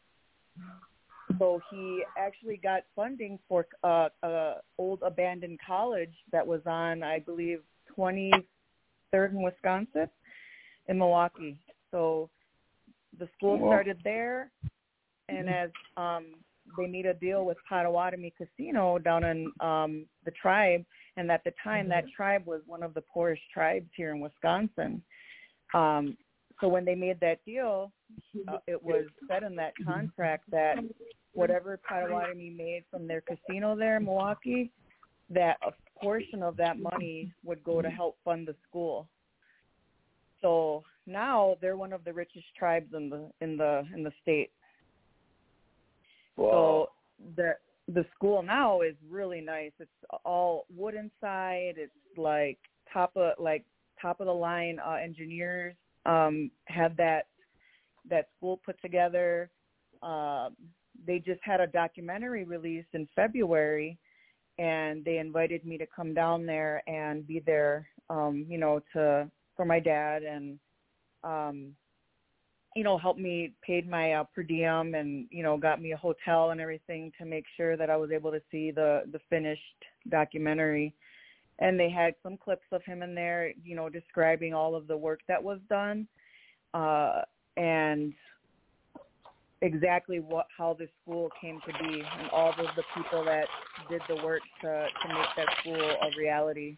so he actually got funding for uh, a old abandoned college that was on, I believe, twenty-third in Wisconsin, in Milwaukee. So the school started there, and as um, they made a deal with Potawatomi Casino down in um, the tribe, and at the time that tribe was one of the poorest tribes here in Wisconsin. Um, so when they made that deal, uh, it was said in that contract that whatever Potawatomi made from their casino there in Milwaukee, that a portion of that money would go to help fund the school. So now they're one of the richest tribes in the in the in the state. Wow. So the the school now is really nice. It's all wood inside. It's like top of like top of the line uh, engineers um, had that that school put together. Uh, they just had a documentary released in February, and they invited me to come down there and be there, um, you know, to for my dad, and um, you know, helped me, paid my uh, per diem, and, you know, got me a hotel and everything to make sure that I was able to see the, the finished documentary. And they had some clips of him in there, you know, describing all of the work that was done uh, and exactly what how the school came to be, and all of the people that did the work to, to make that school a reality.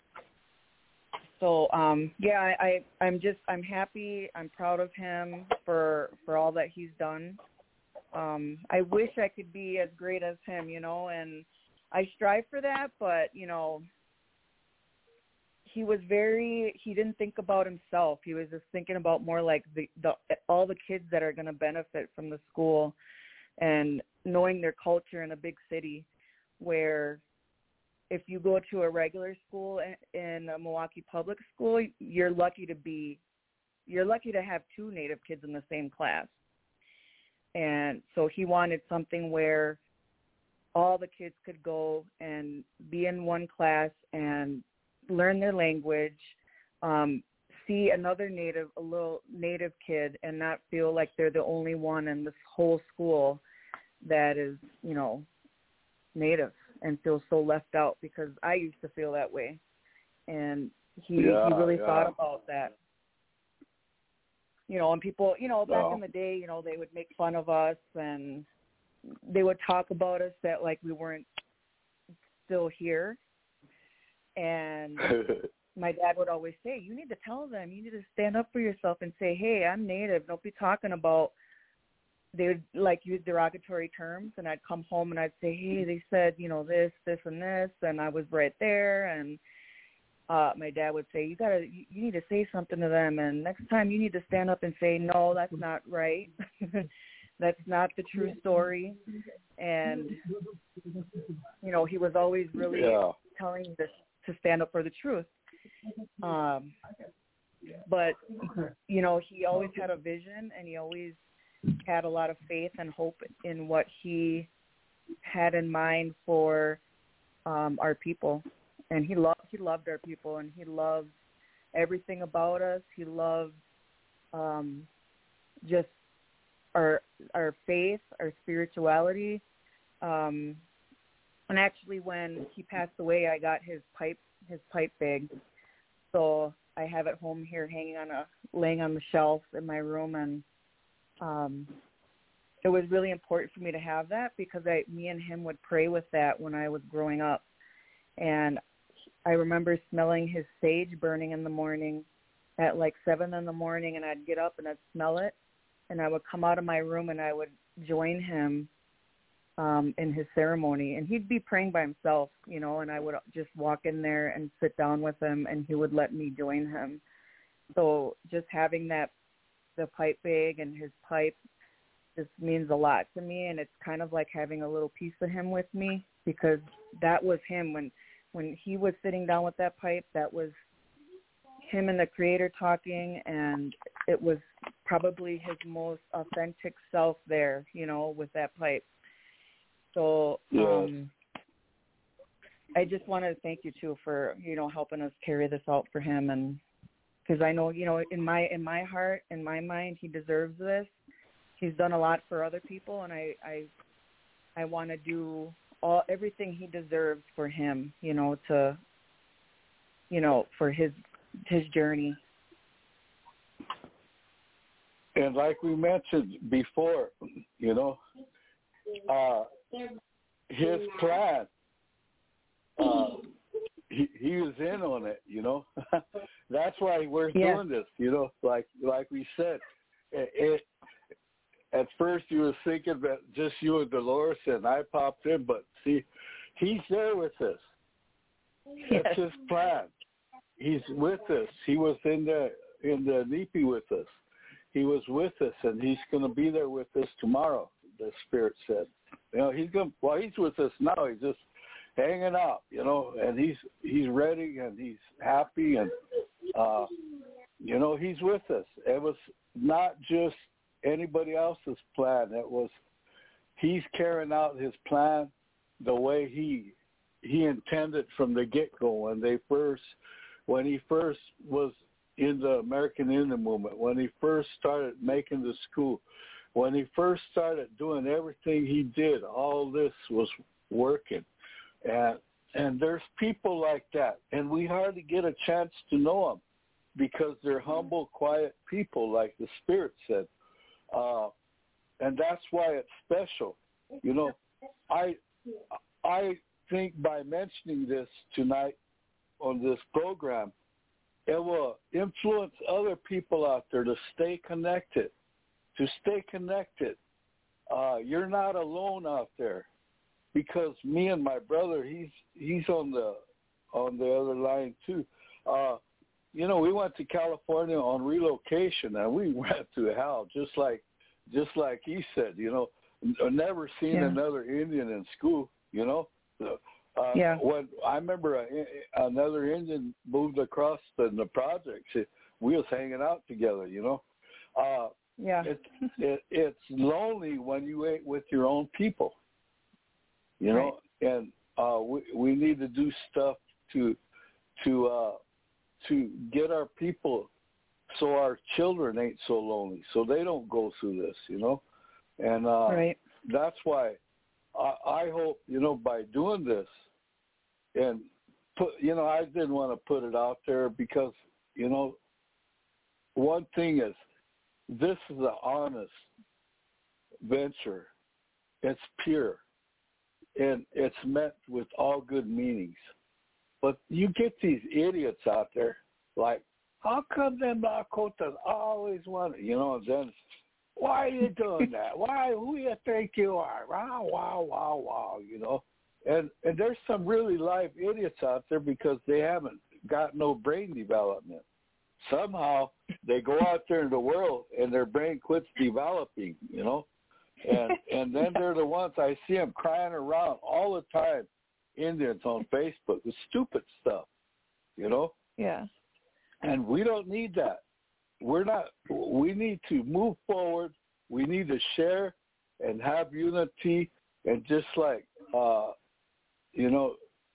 So, um, yeah, I, I, I'm just, I'm happy. I'm proud of him for, for all that he's done. Um, I wish I could be as great as him, you know, and I strive for that, but, you know, he was very, he didn't think about himself. He was just thinking about more like the, the all the kids that are going to benefit from the school, and knowing their culture in a big city where if you go to a regular school in a Milwaukee public school, you're lucky to be, you're lucky to have two Native kids in the same class. And so he wanted something where all the kids could go and be in one class and learn their language, um, see another Native, a little Native kid, and not feel like they're the only one in this whole school that is, you know, Native, and feel so left out, because I used to feel that way. And he, yeah, he really yeah. thought about that. You know, and people, you know, back No. in the day, you know, they would make fun of us, and they would talk about us that like we weren't still here. And my dad would always say, you need to tell them, you need to stand up for yourself and say, hey, I'm Native. Don't be talking about, they would like use derogatory terms, and I'd come home and I'd say, hey, they said, you know, this, this, and this, and I was right there. And uh, my dad would say, you gotta, you, you need to say something to them, and next time you need to stand up and say, no, that's not right. That's not the true story. And, you know, he was always really yeah. telling me to, to stand up for the truth. Um, but, you know, he always had a vision, and he always had a lot of faith and hope in what he had in mind for um, our people. And he loved, he loved our people, and he loved everything about us. He loved um, just our our faith, our spirituality. Um, and actually, when he passed away, I got his pipe his pipe bag, so I have it home here, hanging on a laying on the shelf in my room, and um, it was really important for me to have that because I, me and him would pray with that when I was growing up, and I remember smelling his sage burning in the morning at like seven in the morning, and I'd get up and I'd smell it, and I would come out of my room and I would join him um, in his ceremony. And he'd be praying by himself, you know, and I would just walk in there and sit down with him, and he would let me join him. So just having that, the pipe bag and his pipe just means a lot to me, and it's kind of like having a little piece of him with me because that was him when – when he was sitting down with that pipe, that was him and the Creator talking, and it was probably his most authentic self there, you know, with that pipe. So yeah. um, I just wanted to thank you, too, for, you know, helping us carry this out for him. And because I know, you know, in my in my heart, in my mind, he deserves this. He's done a lot for other people, and I, I, I want to do all everything he deserves for him, you know, to, you know, for his his journey. And like we mentioned before, you know, uh, his plan, uh, he, he was in on it, you know. That's why we're yeah. doing this, you know, like like we said. It, it, At first, you were thinking that just you and Dolores, and I popped in, but see, he's there with us. Yes. That's his plan. He's with us. He was in the in the N I P I with us. He was with us, and he's going to be there with us tomorrow. The Spirit said, you know, he's going. Well, he's with us now. He's just hanging out, you know, and he's he's ready and he's happy, and uh, you know, he's with us. It was not just anybody else's plan. It was he's carrying out his plan the way he he intended from the get-go when they first when he first was in the American Indian movement, when he first started making the school, when he first started doing everything he did. All this was working, and and there's people like that, and we hardly get a chance to know them because they're humble, quiet people, like the Spirit said. Uh, and that's why it's special. You know, I I think by mentioning this tonight on this program, it will influence other people out there to stay connected, to stay connected. Uh, you're not alone out there, because me and my brother, he's he's on the on the other line too. Uh, You know, we went to California on relocation, and we went to hell, just like, just like he said. You know, never seen yeah. another Indian in school. You know, uh, yeah. when I remember a, another Indian moved across the, the projects, we was hanging out together. You know, uh, yeah, it, it, it's lonely when you ain't with your own people. You know, right. and uh, we we need to do stuff to to. Uh, to get our people so our children ain't so lonely, so they don't go through this, you know. And uh, right. that's why I, I hope, you know, by doing this, and put, you know, I didn't want to put it out there because, you know, one thing is, this is an honest venture. It's pure, and it's meant with all good meanings. But you get these idiots out there, like, how come them Lakotas always want it? You know, and then, why are you doing that? Why? Who you think you are? Wow, wow, wow, wow, you know. And and there's some really live idiots out there because they haven't got no brain development. Somehow they go out there in the world and their brain quits developing, you know. And and then they're the ones, I see them crying around all the time, Indians on Facebook, with stupid stuff, you know. Yeah. And we don't need that. We're not, we need to move forward. We need to share and have unity. And just like, uh, you know,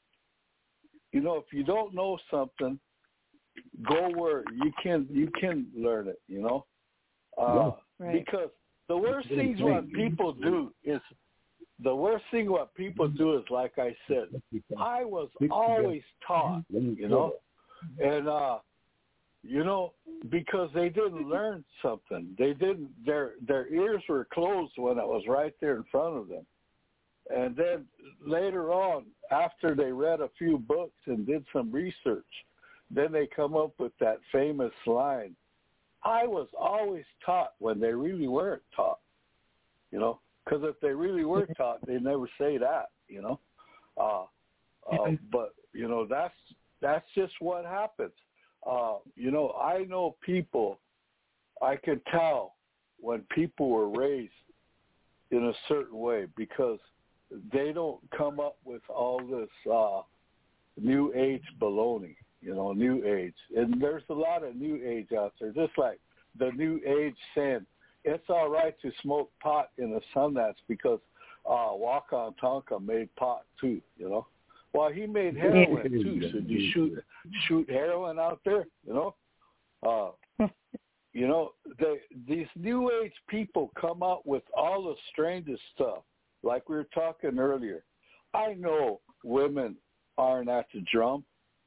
you know, if you don't know something, go where you can, you can learn it, you know, uh, right. because the worst things what people do is, the worst thing what people do is, like I said, I was always taught, you know, and, uh, you know, because they didn't learn something. They didn't, their, their ears were closed when it was right there in front of them. And then later on, after they read a few books and did some research, then they come up with that famous line, I was always taught, when they really weren't taught, you know, because if they really were taught, they never say that, you know. Uh, uh, but, you know, that's that's just what happens. Uh, you know, I know people, I can tell when people were raised in a certain way because they don't come up with all this uh, new age baloney, you know, new age. And there's a lot of new age out there, just like the new age saying it's all right to smoke pot in the Sundance because uh, Wakan Tonka made pot too, you know. Well, he made heroin too. Should you shoot shoot heroin out there, you know? Uh, you know, they, these new age people come out with all the strangest stuff. Like we were talking earlier, I know women aren't at the drum,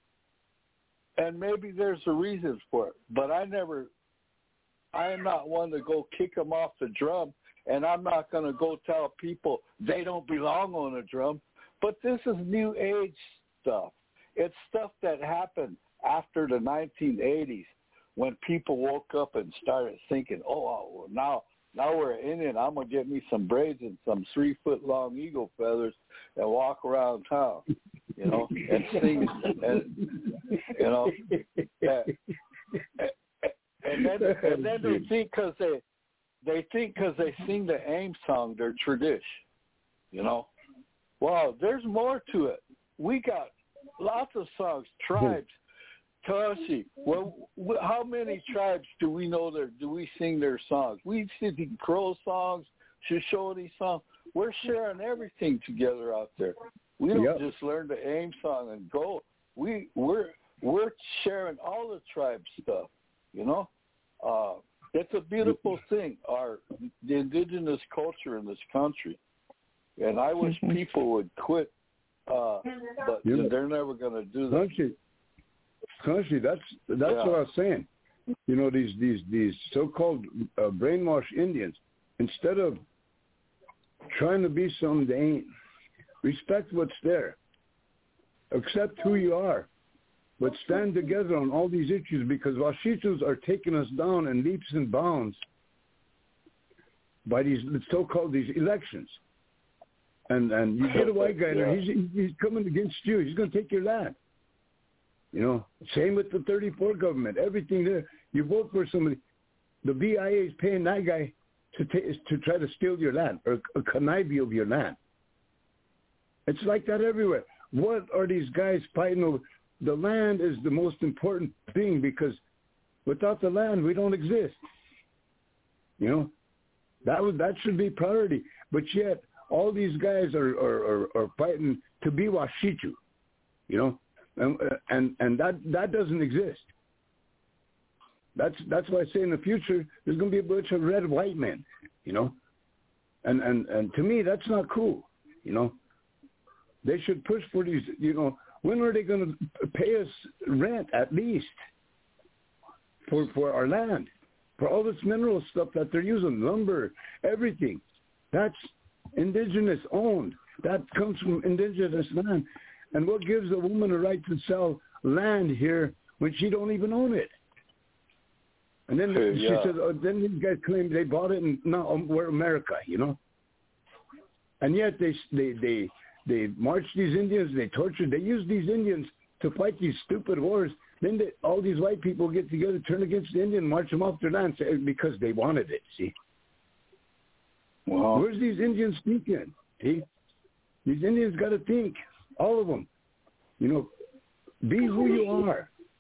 and maybe there's a reason for it, but I never, I am not one to go kick them off the drum, and I'm not going to go tell people they don't belong on a drum, but this is new age stuff. It's stuff that happened after the nineteen eighties when people woke up and started thinking, oh, well, now, Now we're in it. I'm gonna get me some braids and some three foot long eagle feathers and walk around town, you know, and sing, and you know, and, and then and then they think because they they think because they sing the AIM song, they're tradish, you know. Well, there's more to it. We got lots of songs, tribes. Toshi, well, how many tribes do we know that do we sing their songs? We sing Crow songs, Shoshone songs. We're sharing everything together out there. We don't yep. just learn the AIM song and go. We we're we're sharing all the tribe stuff. You know, uh, it's a beautiful thing. Our the indigenous culture in this country, and I wish people would quit, uh, but yeah. they're never going to do that. Country, that's that's yeah. what I was saying. You know, these these these so-called uh, brainwashed Indians, instead of trying to be something they ain't, respect what's there, accept who you are, but stand together on all these issues because Washitus are taking us down in leaps and bounds by these so-called these elections. And and you get a white guy there, he's he's coming against you. He's going to take your land. You know, same with the thirty-four government. Everything there, you vote for somebody. The B I A is paying that guy to t- to try to steal your land or, or connive of your land. It's like that everywhere. What are these guys fighting over? The land is the most important thing because without the land, we don't exist. You know, that would that should be priority. But yet, all these guys are are, are, are fighting to be Washichu. You know. And, and and that that doesn't exist. That's that's why I say in the future there's going to be a bunch of red white men, you know, and and and to me that's not cool, you know. They should push for these, you know. When are they going to pay us rent at least for for our land, for all this mineral stuff that they're using, lumber, everything? That's indigenous owned. That comes from indigenous land. And what gives a woman a right to sell land here when she don't even own it? And then hey, she yeah. says, oh, then these guys claim they bought it and now we're America, you know. And yet they they they they march these Indians, they torture, they use these Indians to fight these stupid wars. Then they, all these white people get together, turn against the Indian, march them off their land because they wanted it. See, wow. Where's these Indians thinking? See, these Indians got to think. All of them, you know, be who you are.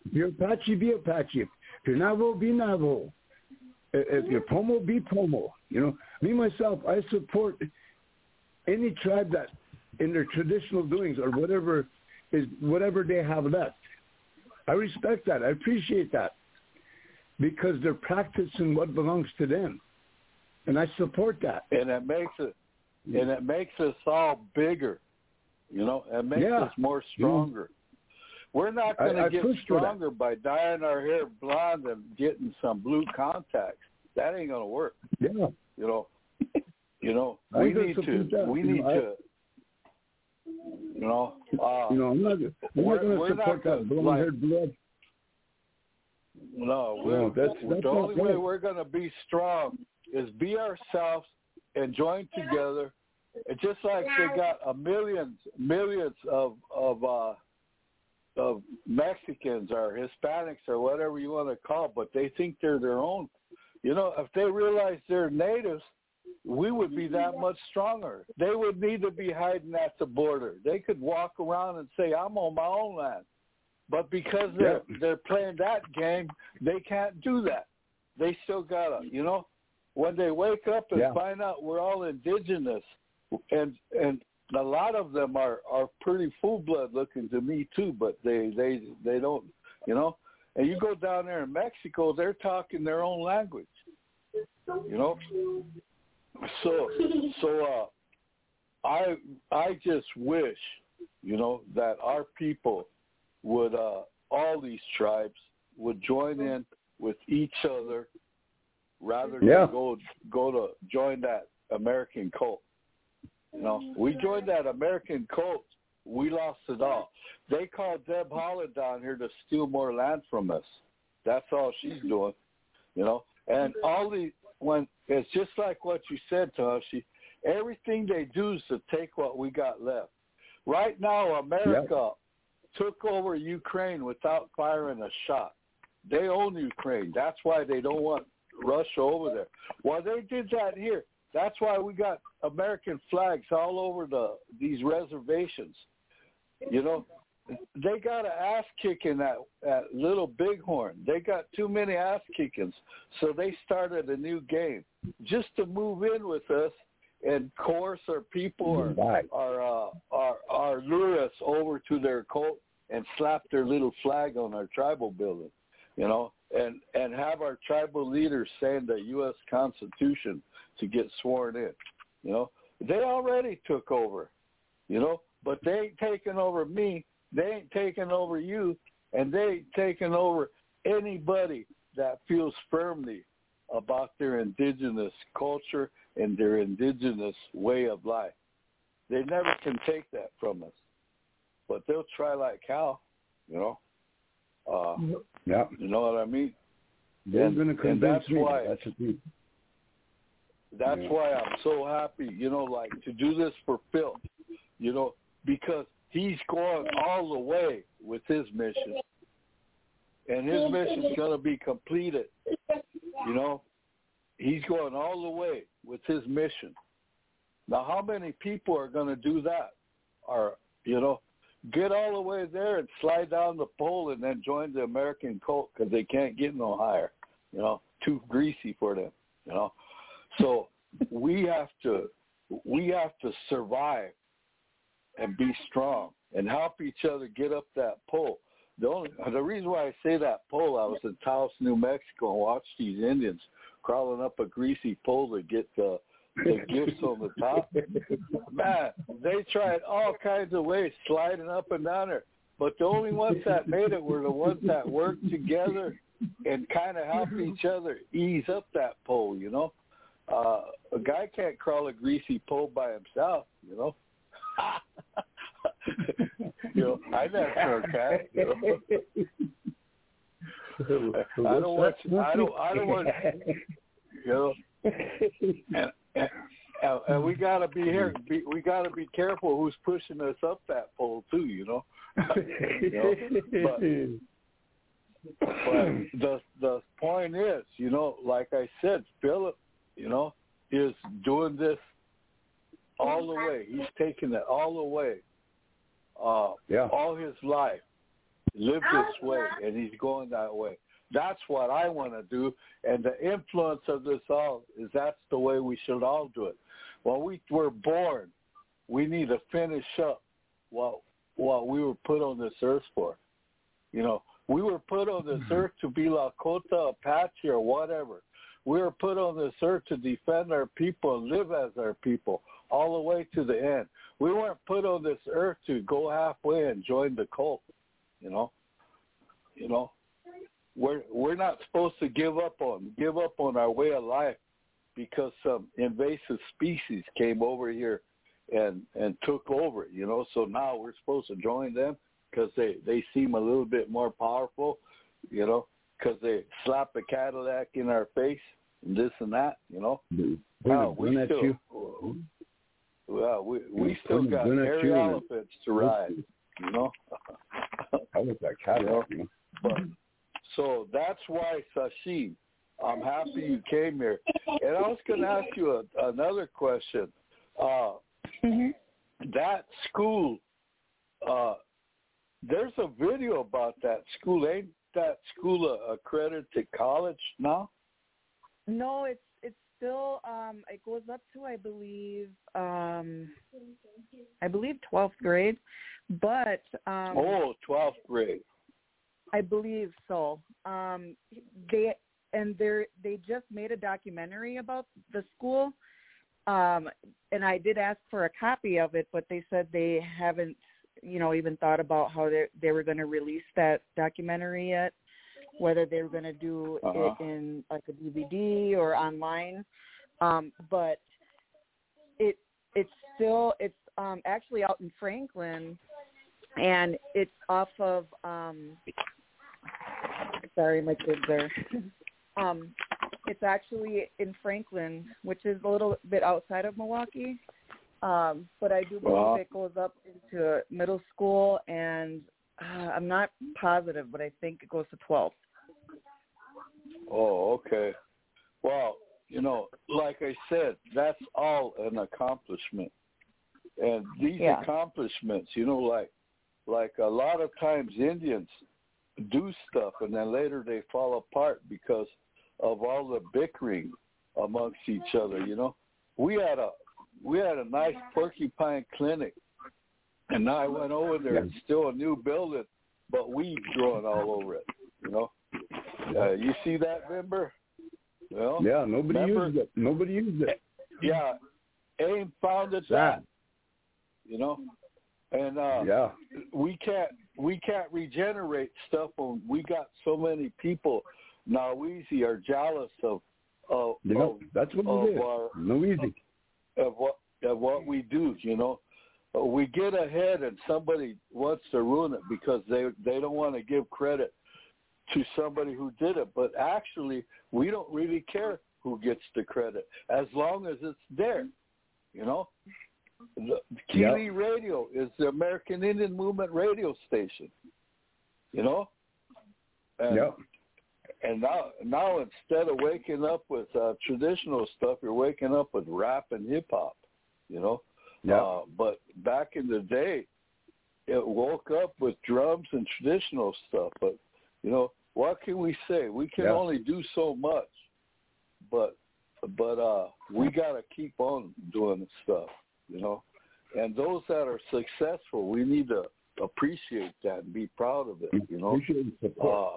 If you're Apache, be Apache. If you're Navajo, be Navajo. If you're Pomo, be Pomo. You know, me, myself, I support any tribe that in their traditional doings or whatever is whatever they have left. I respect that. I appreciate that because they're practicing what belongs to them, and I support that. And it makes it, and it makes us all bigger. You know, it makes yeah. us more stronger. Yeah. We're not going to get stronger by dyeing our hair blonde and getting some blue contacts. That ain't going to work. Yeah. You know, you know, we need to. That. We need you know, to. I, You know, uh, you know, I'm not, I'm not going to support that blonde-haired blood. No, no that's, that's the only way we're going to be strong is be ourselves and join together. And just like they got a millions, millions of of uh, of Mexicans or Hispanics or whatever you want to call it, but they think they're their own. You know, if they realize they're natives, we would be that much stronger. They would need to be hiding at the border. They could walk around and say, I'm on my own land. But because they're, yeah. they're playing that game, they can't do that. They still got to, you know, when they wake up and yeah. find out we're all indigenous, and and a lot of them are, are pretty full-blood looking to me too, but they, they, they don't, you know. And you go down there in Mexico, they're talking their own language, you know. So, so uh, I I just wish, you know, that our people would, uh, all these tribes would join in with each other rather than yeah. go go to join that American cult. You know, we joined that American cult, we lost it all. They called Deb Haaland down here to steal more land from us. That's all she's doing, you know. And all the when it's just like what you said, Tashi, everything they do is to take what we got left. Right now, America yep. took over Ukraine without firing a shot. They own Ukraine. That's why they don't want Russia over there. Well, they did that here. That's why we got American flags all over the these reservations. You know, they got an ass kicking at, at Little Bighorn. They got too many ass kickings, so they started a new game just to move in with us and coerce our people or, right. or, uh, or, or lure us over to their cult and slap their little flag on our tribal building, you know, and, and have our tribal leaders saying the U S Constitution to get sworn in, you know. They already took over, you know, but they ain't taking over me. They ain't taking over you, and they ain't taking over anybody that feels firmly about their indigenous culture and their indigenous way of life. They never can take that from us, but they'll try like hell, you know. Uh, yeah. You know what I mean? They're and, going to convince and that's me. why. That's a That's yeah. why I'm so happy, you know, like to do this for Phil, you know, because he's going all the way with his mission, and his mission's going to be completed, you know. He's going all the way with his mission. Now, how many people are going to do that? Or, you know, get all the way there and slide down the pole and then join the American cult because they can't get no higher, you know, too greasy for them, you know. So we have to we have to survive and be strong and help each other get up that pole. The only the reason why I say that pole, I was in Taos, New Mexico, and watched these Indians crawling up a greasy pole to get the, the gifts on the top. Man, they tried all kinds of ways, sliding up and down there. But the only ones that made it were the ones that worked together and kind of helped each other ease up that pole, you know. Uh, a guy can't crawl a greasy pole by himself, you know. You know, I never cat. You know? I don't want. You, I don't. I don't want. You know. And, and, and we gotta be here. Be, we gotta be careful who's pushing us up that pole too. You know. You know? But, but the the point is, you know, like I said, Philip, you know, is doing this all the way. He's taking it all the way, uh, yeah. all his life. live this way, and he's going that way. That's what I want to do, and the influence of this all is that's the way we should all do it. When we were born, we need to finish up what what we were put on this earth for. You know, we were put on this earth to be Lakota, Apache, or whatever. We were put on this earth to defend our people and live as our people all the way to the end. We weren't put on this earth to go halfway and join the cult. You know, you know, we're we're not supposed to give up on give up on our way of life because some invasive species came over here and and took over. You know, so now we're supposed to join them because they they seem a little bit more powerful. You know, because they slap a Cadillac in our face and this and that. You know, wow, we still you. well we we still got hairy elephants to ride. You know. I was that Cadillac. You know? But, so that's why, Sashim, I'm happy you came here. And I was going to ask you a, another question. Uh, mm-hmm. That school, uh, there's a video about that school. Ain't that school a accredited college now? No, it's it's still, um, it goes up to, I believe, um, I believe twelfth grade. But um, oh, twelfth grade. I believe so. Um, they and they they just made a documentary about the school, um, and I did ask for a copy of it, but they said they haven't, you know, even thought about how they they were going to release that documentary yet, whether they were going to do uh-huh. it in like a D V D or online. Um, but it it's still it's um, actually out in Franklin. And it's off of, um, sorry, my kids are, um, it's actually in Franklin, which is a little bit outside of Milwaukee. Um, but I do believe wow. it goes up into middle school, and uh, I'm not positive, but I think it goes to twelfth. Oh, okay. Well, you know, like I said, that's all an accomplishment. And these yeah. accomplishments, you know, like, Like a lot of times Indians do stuff and then later they fall apart because of all the bickering amongst each other, you know. We had a we had a nice porcupine clinic, and now I went over there. It's still a new building, but weeds growing all over it, you know. Uh, you see that, Vimber? Well, yeah, nobody remember, used it. Nobody used it. Yeah, AIM founded that, you know. And uh, yeah. we can't we can't regenerate stuff when we got so many people now easy are jealous of of, you know, of that's what of it is. Our, no easy. Of what of what we do, you know. We get ahead and somebody wants to ruin it because they they don't want to give credit to somebody who did it. But actually we don't really care who gets the credit as long as it's there, you know. The Keeley yep. Radio is the American Indian Movement radio station, you know. And, yep. and now, now instead of waking up with uh, traditional stuff, you're waking up with rap and hip hop, you know. Yep. Uh, but back in the day, it woke up with drums and traditional stuff. But you know, what can we say? We can yep. only do so much, but but uh, we gotta keep on doing stuff. You know, and those that are successful, we need to appreciate that and be proud of it. You know, uh,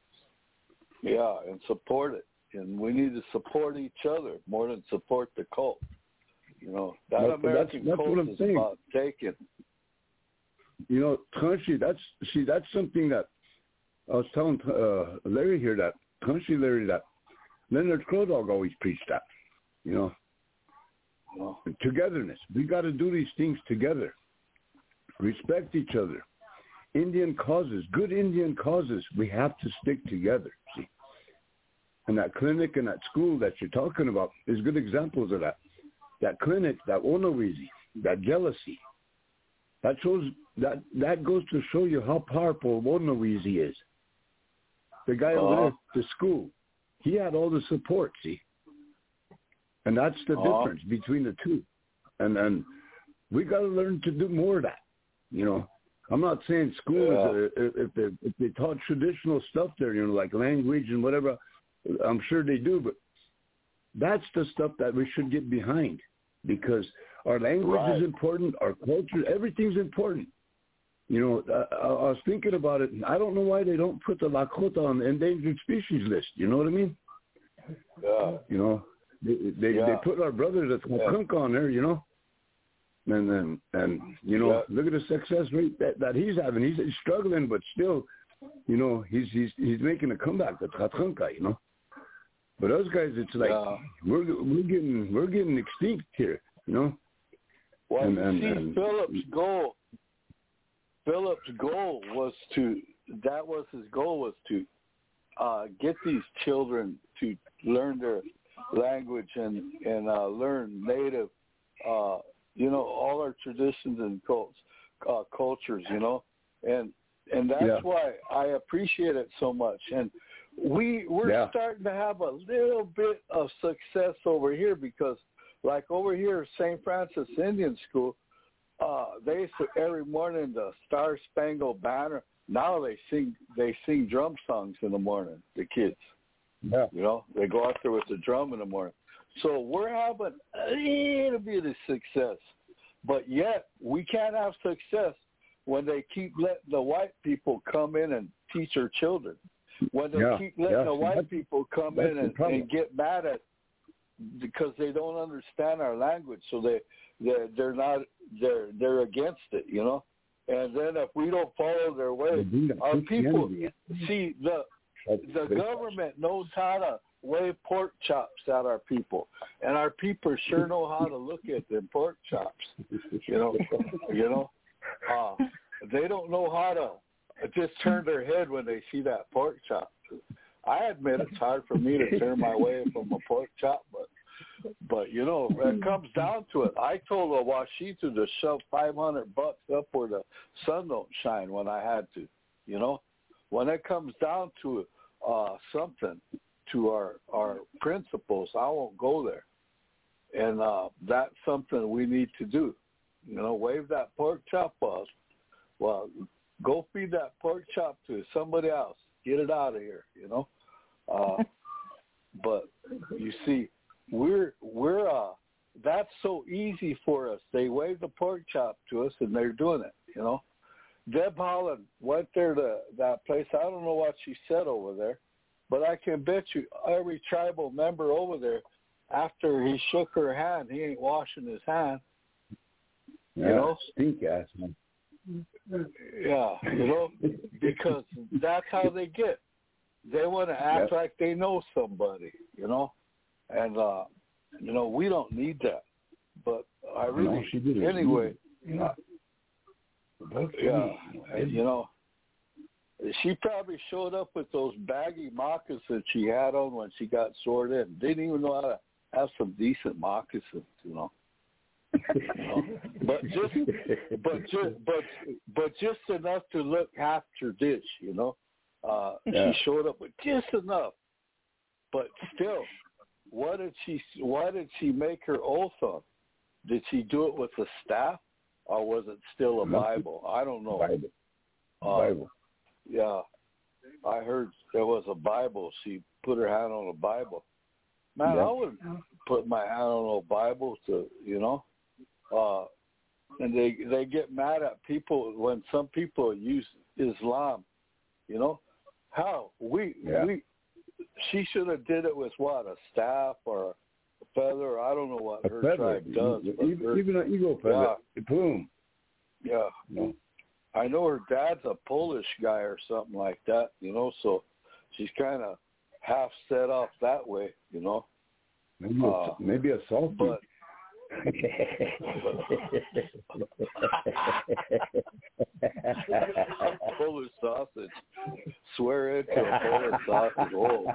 yeah, and support it. And we need to support each other more than support the cult. You know, that that's, American that's, that's cult is saying. about taking. You know, Kanshi, that's see, that's something that I was telling uh, Larry here that Kanshi Larry that Leonard Crow Dog always preached that. You know. Well, togetherness. We got to do these things together. Respect each other. Indian causes, good Indian causes, we have to stick together. See, and that clinic and that school that you're talking about is good examples of that. That clinic, that Onowizi, that jealousy, that shows that that goes to show you how powerful Onowizi is. The guy over uh, there, the school, he had all the support. See. And that's the uh, difference between the two. And and we got to learn to do more of that. You know, I'm not saying schools, Yeah. uh, if, they, if they taught traditional stuff there, you know, like language and whatever, I'm sure they do, but that's the stuff that we should get behind, because our language Right. is important, our culture, everything's important. You know, I, I was thinking about it, and I don't know why they don't put the Lakota on the endangered species list. You know what I mean? Yeah. You know, they they, Yeah. they put our brothers at Lakunk yeah. on there, you know. And then, and, you know, yeah. look at the success rate that, that he's having. He's, he's struggling, but still, you know, he's he's he's making a comeback, the Tratranka, you know. But those guys, it's like yeah. we're we're getting we're getting extinct here, you know. Well, and, you and, see, and, Philip's goal, Philip's goal was to, that was his goal, was to uh, get these children to learn their language and and uh, learn native, uh, you know, all our traditions and cults, uh, cultures, you know, and and that's yeah. why I appreciate it so much. And we we're yeah. starting to have a little bit of success over here, because, like over here, Saint Francis Indian School, uh, they used to, every morning, the Star Spangled Banner. Now they sing they sing drum songs in the morning. The kids, yeah. you know, they go out there with the drum in the morning. So we're having a little bit of success, but yet we can't have success when they keep letting the white people come in and teach our children. When they yeah. keep letting yeah. the white that's, people come that's in and, and get mad at, because they don't understand our language, so they they they're not they're they're against it, you know. And then if we don't follow their way, our people see the the government knows how to wave pork chops at our people, and our people sure know how to look at them pork chops. You know, you know, uh, they don't know how to just turn their head when they see that pork chop. I admit it's hard for me to turn my way from a pork chop, but but you know, it comes down to it. I told a Washitu to shove five hundred bucks up where the sun don't shine when I had to. You know, when it comes down to it, uh, something to our our principles, I won't go there, and uh, that's something we need to do. You know, wave that pork chop off. Well, go feed that pork chop to somebody else. Get it out of here. You know, uh, but you see. We're we're uh that's so easy for us. They wave the pork chop to us and they're doing it, you know. Deb Holland went there to that place. I don't know what she said over there, but I can bet you every tribal member over there, after he shook her hand, he ain't washing his hand. Yeah, you know? Stink ass man. Yeah, you know, because that's how they get. They want to act yep. like they know somebody, you know. And, uh, you know, we don't need that. But I really, no, anyway, yeah, yeah and, you know, she probably showed up with those baggy moccasins she had on when she got sworn in. Didn't even know how to have some decent moccasins, you know. you know? But just, but just, but, but just enough to look half tradish, you know. Uh, yeah. She showed up with just enough, but still. What did she? Why did she make her oath on? Did she do it with a staff, or was it still a Bible? I don't know. Bible. Uh, Bible. Yeah, I heard there was a Bible. She put her hand on a Bible. Man, yeah. I would put my hand on a Bible to, you know. Uh, and they they get mad at people when some people use Islam. You know, how we yeah. we. She should have did it with what, a staff or a feather? I don't know what a her feather. tribe does. Even, her, even an eagle feather. Yeah. Boom. Yeah. No. I know her dad's a Polish guy or something like that, you know, so she's kind of half set off that way, you know. Maybe a, uh, maybe a salty. But, Polish sausage. Swear into a Polish sausage hole.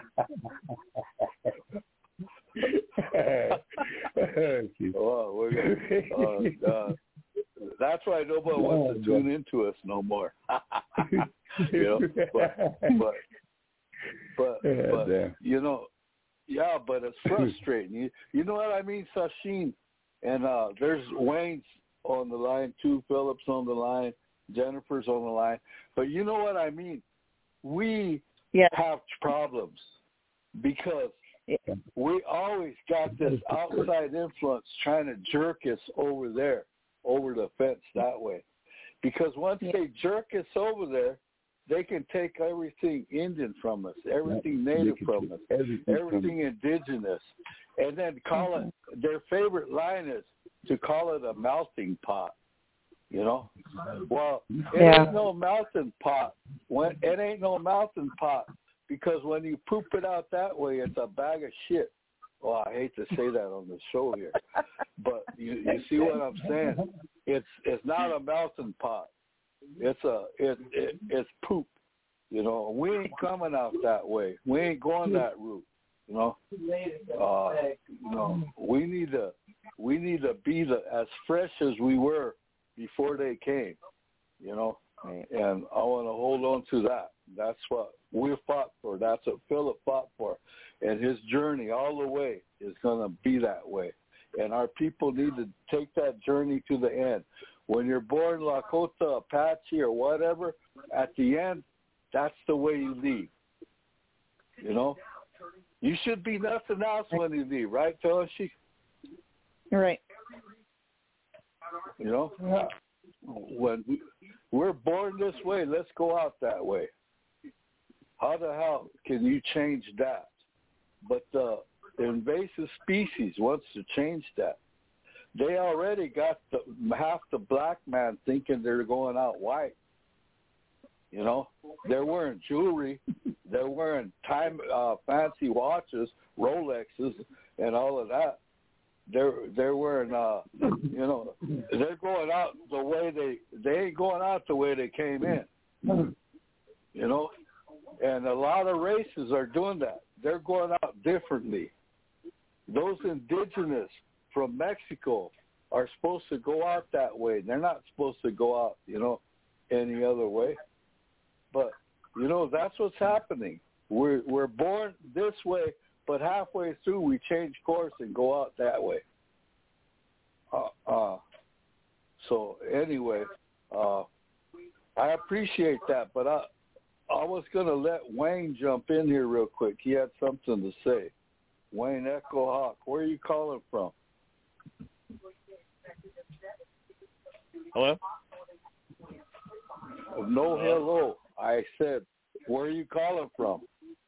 Oh, we're gonna, uh, uh, that's why nobody oh, wants to tune into us no more. you know, but but but, but you know, yeah, but it's frustrating. You you know what I mean, Sashin? And uh, there's Wayne's on the line too, Phillips on the line, Jennifer's on the line. But you know what I mean? We yes. have problems because yeah. we always got this outside influence trying to jerk us over there, over the fence that way. Because once yeah. they jerk us over there, they can take everything Indian from us, everything native from us, everything, everything indigenous, and then call it, their favorite line is to call it a melting pot, you know? Well, it yeah. ain't no melting pot. When it ain't no melting pot, because when you poop it out that way, it's a bag of shit. Well, I hate to say that on the show here, but you, you see what I'm saying? It's it's not a melting pot. It's a it, it it's poop, you know. We ain't coming out that way. We ain't going that route, you know. Uh, you know, we need to we need to be the, as fresh as we were before they came, you know. And I want to hold on to that. That's what we fought for. That's what Philip fought for, and his journey all the way is going to be that way. And our people need to take that journey to the end. When you're born Lakota, Apache, or whatever, at the end, that's the way you leave. You know? You should be nothing else when you leave, right, Toshi? Right. You know? Yeah. When we, we're born this way, let's go out that way. How the hell can you change that? But the invasive species wants to change that. They already got the, half the black man thinking they're going out white. You know, they're wearing jewelry, they're wearing time uh, fancy watches, Rolexes, and all of that. They're they're wearing, uh, you know, they're going out the way they they ain't going out the way they came in. You know, and a lot of races are doing that. They're going out differently. Those indigenous from Mexico are supposed to go out that way. They're not supposed to go out, you know, any other way. But, you know, that's what's happening. We're we're born this way, but halfway through we change course and go out that way. Uh, uh, so anyway, uh, I appreciate that, but I I was going to let Wayne jump in here real quick. He had something to say. Wayne Echo Hawk, where are you calling from? Hello? No, hello. I said, where are you calling from?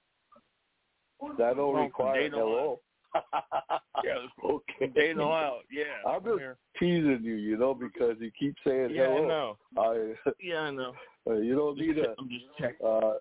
That don't oh, require hello. Yeah, okay. Dayton, Ohio. Yeah, I'm just here. teasing you, you know, because you keep saying yeah, hello. I know. I, yeah, I know. Uh, you don't need a. I'm just checking. Uh,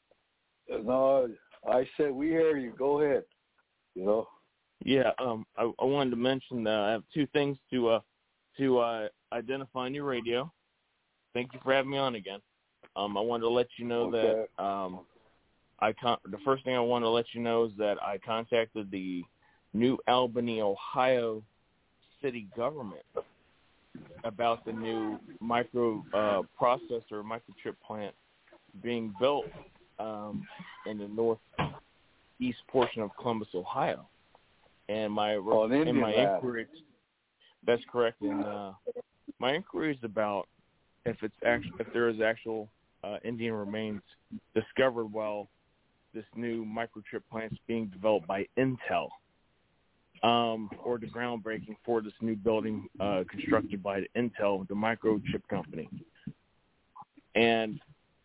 no, I said we hear you. Go ahead. You know. Yeah, um, I, I wanted to mention that I have two things to uh to uh, identify on your radio. Thank you for having me on again. Um, I wanted to let you know okay. that um, I con- the first thing I wanted to let you know is that I contacted the New Albany, Ohio city government about the new micro uh, processor microchip plant being built um, in the northeast portion of Columbus, Ohio. And my oh, in in my land. inquiry, that's correct. And uh, my inquiry is about if it's actually if there is actual uh, Indian remains discovered while this new microchip plant is being developed by Intel. Um, or the groundbreaking for this new building uh, constructed by Intel, the microchip company. And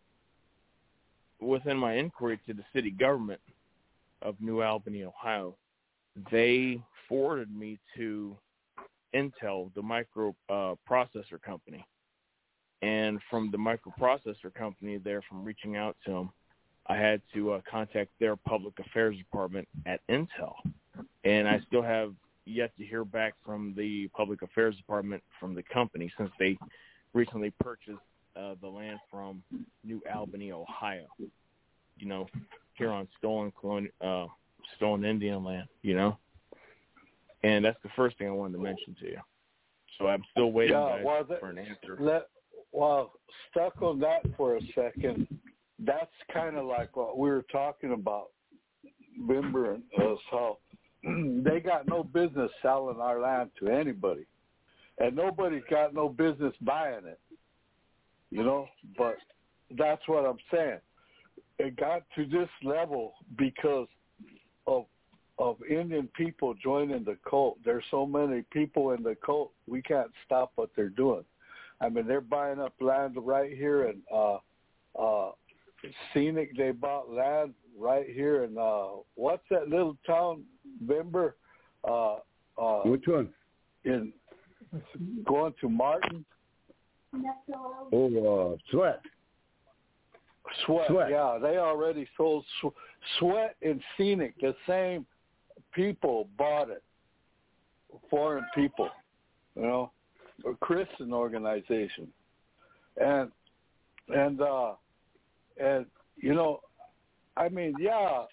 within my inquiry to the city government of New Albany, Ohio, they forwarded me to Intel, the micro uh, processor company. And from the microprocessor company there, from reaching out to them, I had to uh, contact their public affairs department at Intel. And I still have yet to hear back from the public affairs department from the company since they recently purchased uh, the land from New Albany, Ohio, you know, here on stolen colonial, uh, stolen Indian land, you know. And that's the first thing I wanted to mention to you. So I'm still waiting yeah, guys, well, that, for an answer. Let, well, stuck on that for a second, that's kind of like what we were talking about, remember, uh, how they got no business selling our land to anybody, and nobody's got no business buying it. you know. But that's what I'm saying. It got to this level because of of Indian people joining the cult. There's so many people in the cult, we can't stop what they're doing. I mean, they're buying up land right here in uh, uh, Scenic. They bought land right here in, uh, what's that little town, Bimber? Uh, uh, Which one? In going to Martin. Oh, uh, Sweat. Sweat. Sweat. Yeah, they already sold Sw- Sweat and Scenic. The same people bought it. Foreign people, you know, a Christian organization, and and uh, and you know, I mean, yeah.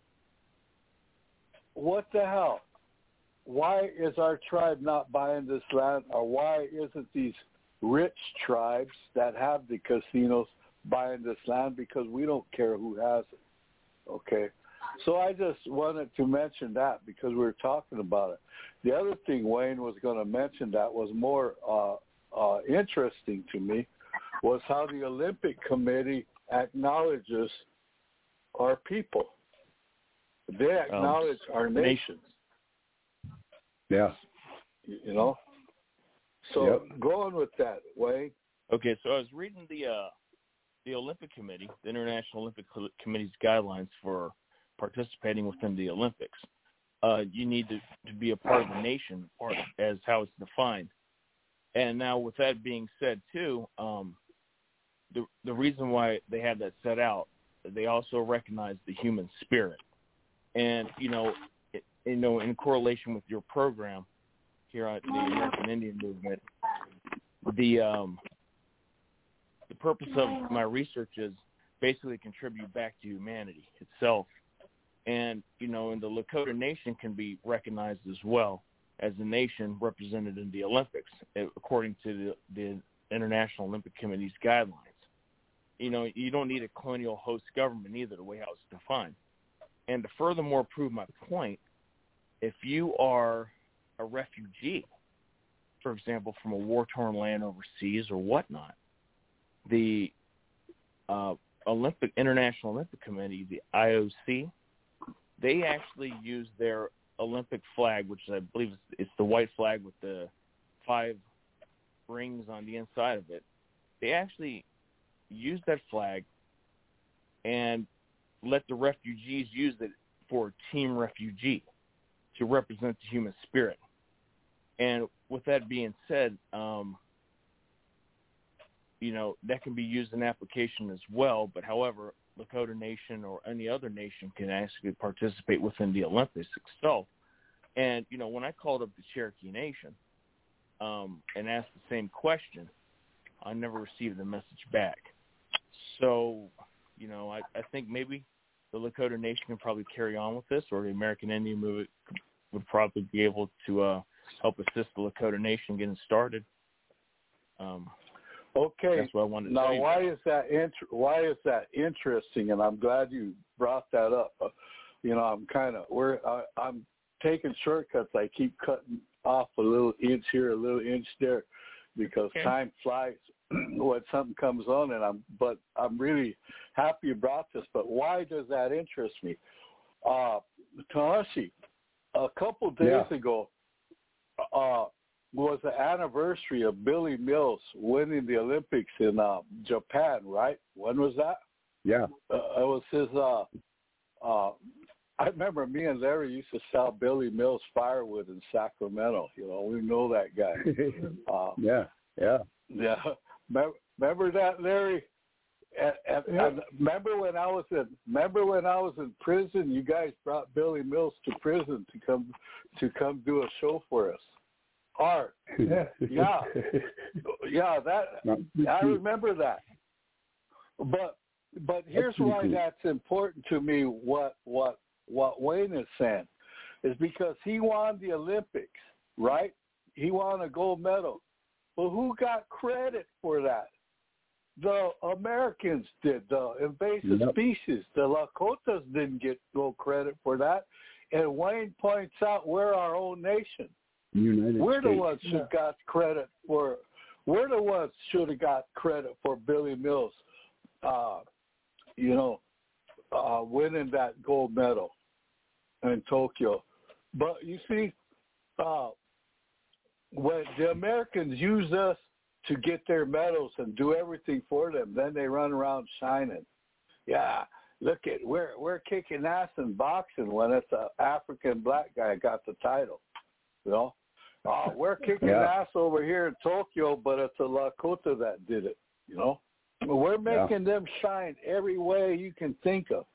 What the hell? Why is our tribe not buying this land, or why isn't these rich tribes that have the casinos buying this land? Because we don't care who has it. Okay. So I just wanted to mention that because we were talking about it. The other thing Wayne was going to mention that was more uh, uh, interesting to me was how the Olympic Committee acknowledges our people. They acknowledge um, our nations. Yeah. You know? So yep. Going with that, Wayne. Okay, so I was reading the uh, the Olympic Committee, the International Olympic Committee's guidelines for participating within the Olympics. Uh, you need to, to be a part of the nation, or as how it's defined. And now, with that being said, too, um, the the reason why they had that set out, they also recognize the human spirit, and you know, it, you know, in correlation with your program here at the American Indian Movement, the um, the purpose of my research is basically contribute back to humanity itself. And, you know, and the Lakota Nation can be recognized as well as a nation represented in the Olympics, according to the, the International Olympic Committee's guidelines. You know, you don't need a colonial host government either, the way how it's defined. And to furthermore prove my point, if you are a refugee, for example, from a war-torn land overseas or whatnot, the uh, Olympic International Olympic Committee, the I O C, they actually use their Olympic flag, which I believe is it's the white flag with the five rings on the inside of it. They actually use that flag and let the refugees use it for Team Refugee to represent the human spirit. And with that being said, um, you know, that can be used in application as well. But however, Lakota Nation or any other nation can actually participate within the Olympics itself. And, you know, when I called up the Cherokee Nation um, and asked the same question, I never received a message back. So, you know, I, I think maybe the Lakota Nation can probably carry on with this, or the American Indian Movement would probably be able to uh, help assist the Lakota Nation getting started. Um, Okay. That's what I wanted to now, say. why is that int- why is that interesting? And I'm glad you brought that up. Uh, you know, I'm kind of we're I, I'm taking shortcuts. I keep cutting off a little inch here, a little inch there, because okay. time flies when something comes on. And I'm but I'm really happy you brought this. But why does that interest me? Uh, Tanashi, a couple days yeah. ago, uh, was the anniversary of Billy Mills winning the Olympics in uh, Japan, right? When was that? Yeah. Uh, it was his, uh, uh, I remember me and Larry used to sell Billy Mills firewood in Sacramento. You know, we know that guy. Uh, yeah, yeah. Yeah. Remember that, Larry? And, and, yeah. and remember when I was in remember when I was in prison, you guys brought Billy Mills to prison to come to come do a show for us. Art. Yeah. Yeah. Yeah, that I remember that. But but here's why cool. that's important to me, what what what Wayne is saying, is because he won the Olympics, right? He won a gold medal. Well, who got credit for that? The Americans did, the invasive yep. species. The Lakotas didn't get no credit for that. And Wayne points out we're our own nation. United we're States. the ones who got credit for we're the ones should have got credit for Billy Mills, uh, you know, uh, winning that gold medal in Tokyo. But you see, uh, when the Americans use us to get their medals and do everything for them, then they run around shining. Yeah, look at we're we're kicking ass in boxing when it's an African black guy got the title. You know, uh, we're kicking yeah. ass over here in Tokyo, but it's a Lakota that did it. You know, we're making yeah. them shine every way you can think of.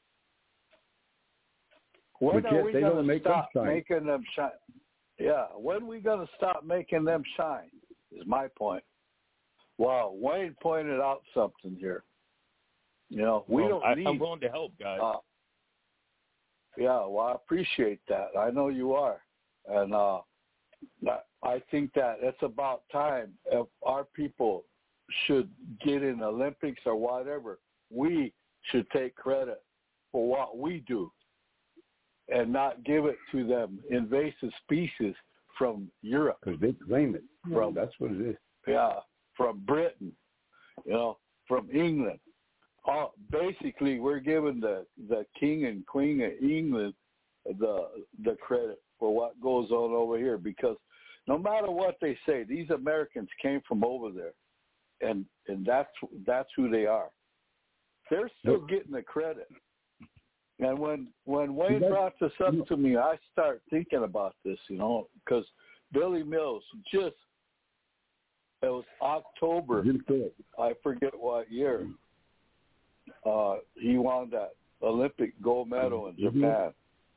When but are yet we they going don't to make stop them shine. making them shine? Yeah, when are we going to stop making them shine? Is my point. Wow, Wayne pointed out something here. You know, we well, don't I, need. I'm willing to help, guys. Uh, yeah, well, I appreciate that. I know you are, and uh, I think that it's about time if our people should get in Olympics or whatever. We should take credit for what we do, and not give it to them invasive species from Europe. Because they claim it. From that's what it is. Yeah, from Britain, you know, from England. All, basically, we're giving the, the king and queen of England the the credit for what goes on over here, because no matter what they say, these Americans came from over there, and and that's that's who they are. They're still yep. getting the credit. And when when Wayne that, brought this up to me, I start thinking about this, you know, because Billy Mills just it was October, I forget what year. Uh, he won that Olympic gold medal in Japan.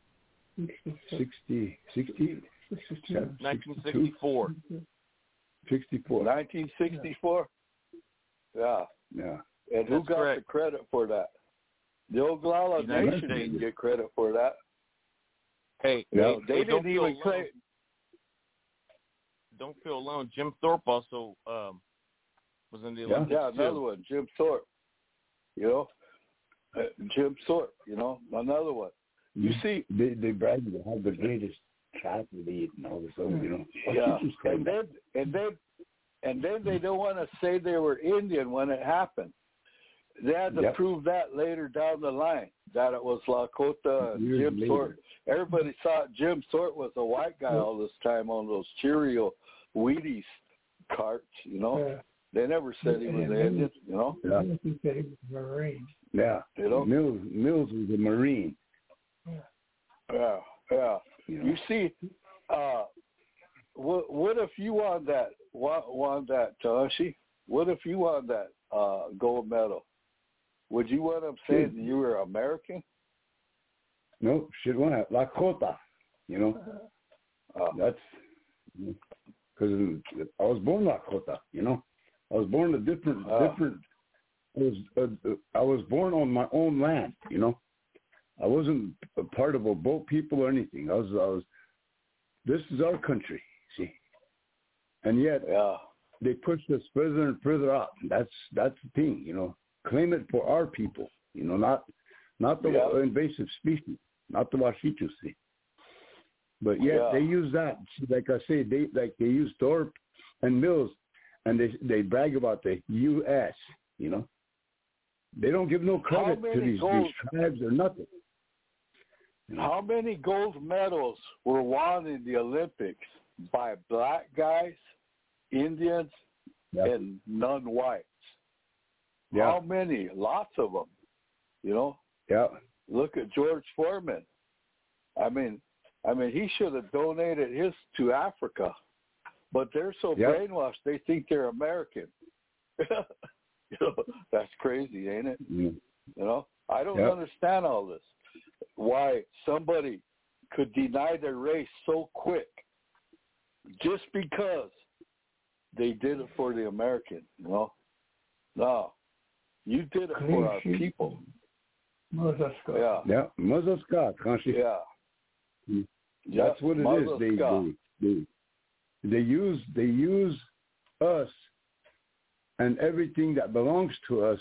sixty, sixty, nineteen sixty-four. sixty-four. nineteen sixty-four? Yeah. Yeah. And who That's got correct. the credit for that? The Oglala United Nation States. didn't get credit for that. Hey, You know, hey, they hey, didn't don't even feel claim. alone. Don't feel alone. Jim Thorpe also um, was in the Olympics Yeah, another too. one, Jim Thorpe. You know, uh, Jim Thorpe. You know, another one. You see, they they brag to have the greatest triathlete and all this other, you know. Yeah, and then and then and then they don't want to say they were Indian when it happened. They had to yep. prove that later down the line that it was Lakota and Years Jim later. Thorpe. Everybody thought Jim Thorpe was a white guy all this time on those Cheerio Wheaties carts. You know, Yeah. they never said he was Indian. You know, yeah, He said he was a Marine. yeah. You know? Mills Mills was a Marine. yeah, yeah. You know? You see, uh, what what if you won that won, won that Tashi? What if you won that uh, gold medal? Would you want them saying that you were American? No, should want to Lakota. You know, Uh, that's because I was born Lakota. You know, I was born a different Uh. different. I was uh, I was born on my own land. You know, I wasn't a part of a boat people or anything. I was I was. This is our country. See, and yet yeah. they pushed us further and further out. That's that's the thing, you know. Claim it for our people, you know, not not the Yeah. invasive species, not the Washitu, see. But yet Yeah. they use that, like I say, they like they use Thorpe and Mills, and they they brag about the U S, you know. They don't give no credit to these, these tribes or nothing. You know? How many gold medals were won in the Olympics by black guys, Indians, Yeah. and non-whites? Yeah. How many? Lots of them. You know, Yeah. look at George Foreman. I mean, I mean, he should have donated his to Africa, but they're so Yep. brainwashed they think they're American. You know, that's crazy, ain't it? Mm. You know, I don't Yep. understand all this. Why somebody could deny their race so quick just because they did it for the American, you know? No, you did it for our people. Yeah, Yeah. Mazaska, Kanshi. yeah. That's Yeah, what it Mother is. They, Scott. they they they use they use us and everything that belongs to us,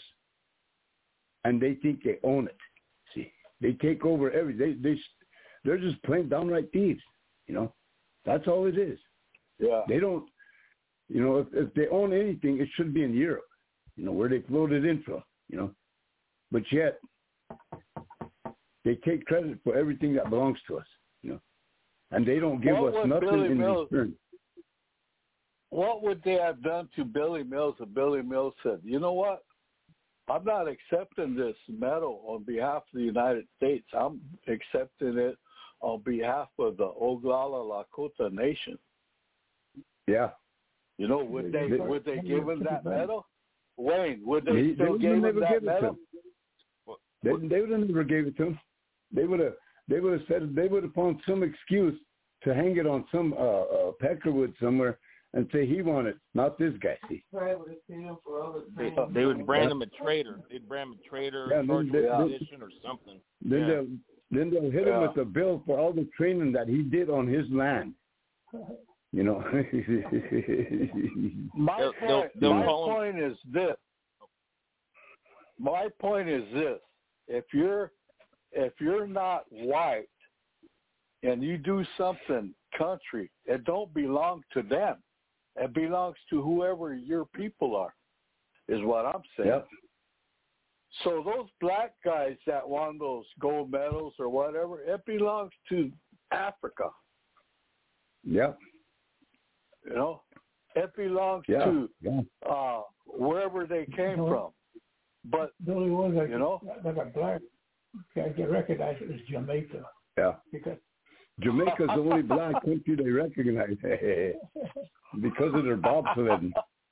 and they think they own it. See, they take over every. They they they're just plain downright thieves. You know, that's all it is. Yeah. They don't. You know, if, if they own anything, it should be in Europe, you know, where they floated in from, you know. But yet, they take credit for everything that belongs to us, you know. And they don't give what us nothing Billy in Mills, return. What would they have done to Billy Mills if Billy Mills said, you know what? I'm not accepting this medal on behalf of the United States. I'm accepting it on behalf of the Oglala Lakota Nation. Yeah. You know, would they They- would they give him that medal? Wayne, would they They- still they give never him that gave it to medal? him. They, they would have never gave it to him. They would have. They would have said. They would have found some excuse to hang it on some uh, uh, peckerwood somewhere and say he won it, not this guy. See. They, they would brand him a traitor. They'd brand him a traitor, Yeah, charge they- him they- with sedition or something. Then Yeah. they'll then they'll hit him Yeah. with a bill for all the training that he did on his land. You know. My They'll- they'll- point, they'll my call him- point is this. My point is this: if you're if you're not white and you do something country, it don't belong to them. It belongs to whoever your people are, is what I'm saying. Yep. So those black guys that won those gold medals or whatever, it belongs to Africa. Yep. You know, it belongs Yeah. to Yeah. uh, wherever they came No. from. But Billy was like, You know? like a black guy get recognized as Jamaica Yeah. because Jamaica's the only black country they recognize because of their bobsledding.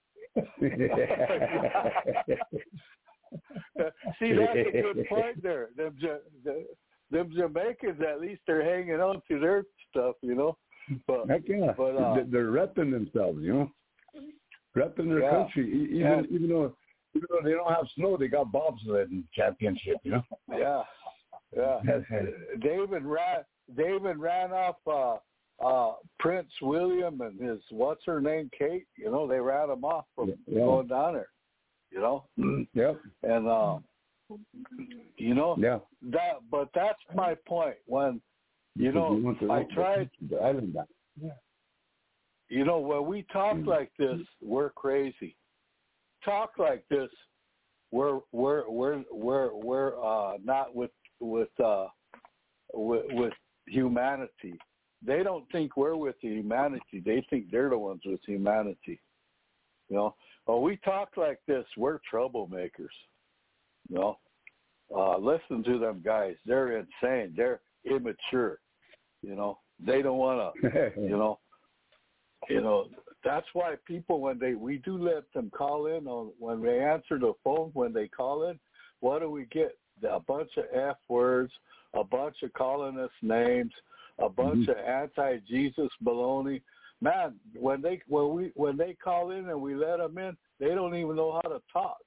see, that's a good point there. Them, Ja- the, them Jamaicans, at least they're hanging on to their stuff, you know. But Heck yeah. But, uh, They- they're repping themselves, you know, repping their Yeah. country. E- Even Yeah. even though even though they don't have snow, they got bobsledding championship, you know. yeah, yeah. David ran. David ran off uh, uh, Prince William and his what's her name, Kate. You know, they ran him off from Yeah. going down there. You know, Yep. and uh, you know Yeah. that. But that's my point. When you Because know, we want to- I tried. the island back. You know, when we talk Mm. like this, we're crazy. Talk like this, we're we're we're we're we're uh, not with with uh, with, with humanity. They don't think we're with humanity. They think they're the ones with humanity. You know, when we talk like this, we're troublemakers. You know, uh, listen to them guys. They're insane. They're immature. You know, they don't want to. You know, you know. That's why people, when they we do let them call in on when they answer the phone when they call in, what do we get? A bunch of F words, a bunch of calling us names, a bunch Mhm. of anti-Jesus baloney. Man, when they when we when they call in and we let them in, they don't even know how to talk.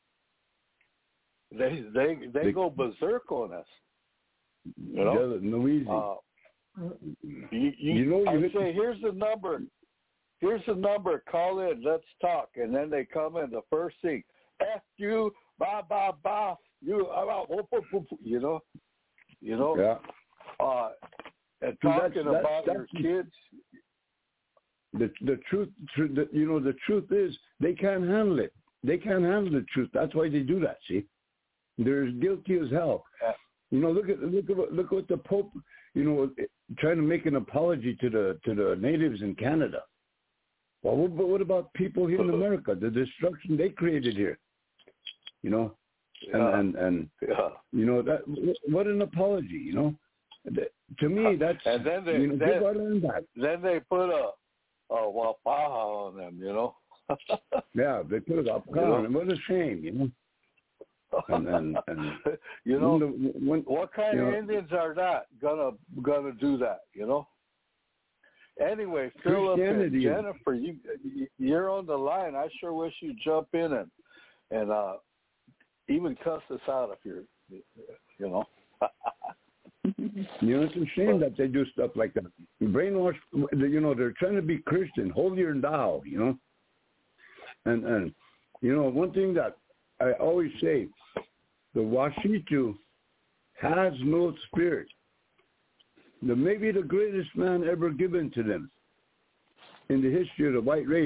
They they they, They- go berserk on us. You know, Yeah, no easy. uh, you, you, You know, I you- say here's the number. Here's the number. Call in. Let's talk. And then they come in. The first thing, F you, ba ba ba. You, uh, whoop, whoop, whoop, you know, you know. yeah. Uh, and See, that's- talking that's- about your that's- kids. The the truth, tr- the, you know, the truth is they can't handle it. They can't handle the truth. That's why they do that. See, they're as guilty as hell. Yeah. You know, look at look at what- look what the Pope, you know, trying to make an apology to the to the natives in Canada. Well, what, but what about people here in America? The destruction they created here. You know, and Yeah. and, and Yeah. you know that what an apology. You know, That- to me that's And then they- you know then- give our land back. Then they put a a wapaha on them. You know. Yeah, they put it up. You know? And what a shame, you know. And and, and you know. when the, when, What kind you of know, Indians are that gonna gonna do that? You know. Anyway, Philip and Christianity. Jennifer, you you're on the line. I sure wish you'd jump in and and uh, even cuss us out if you're, you know. You know, it's a shame that they do stuff like that. Brainwash, you know, they're trying to be Christian, holier than thou, you know. And, and you know, one thing that I always say, the Washitu has no spirit. The maybe the greatest man ever given to them in the history of the white race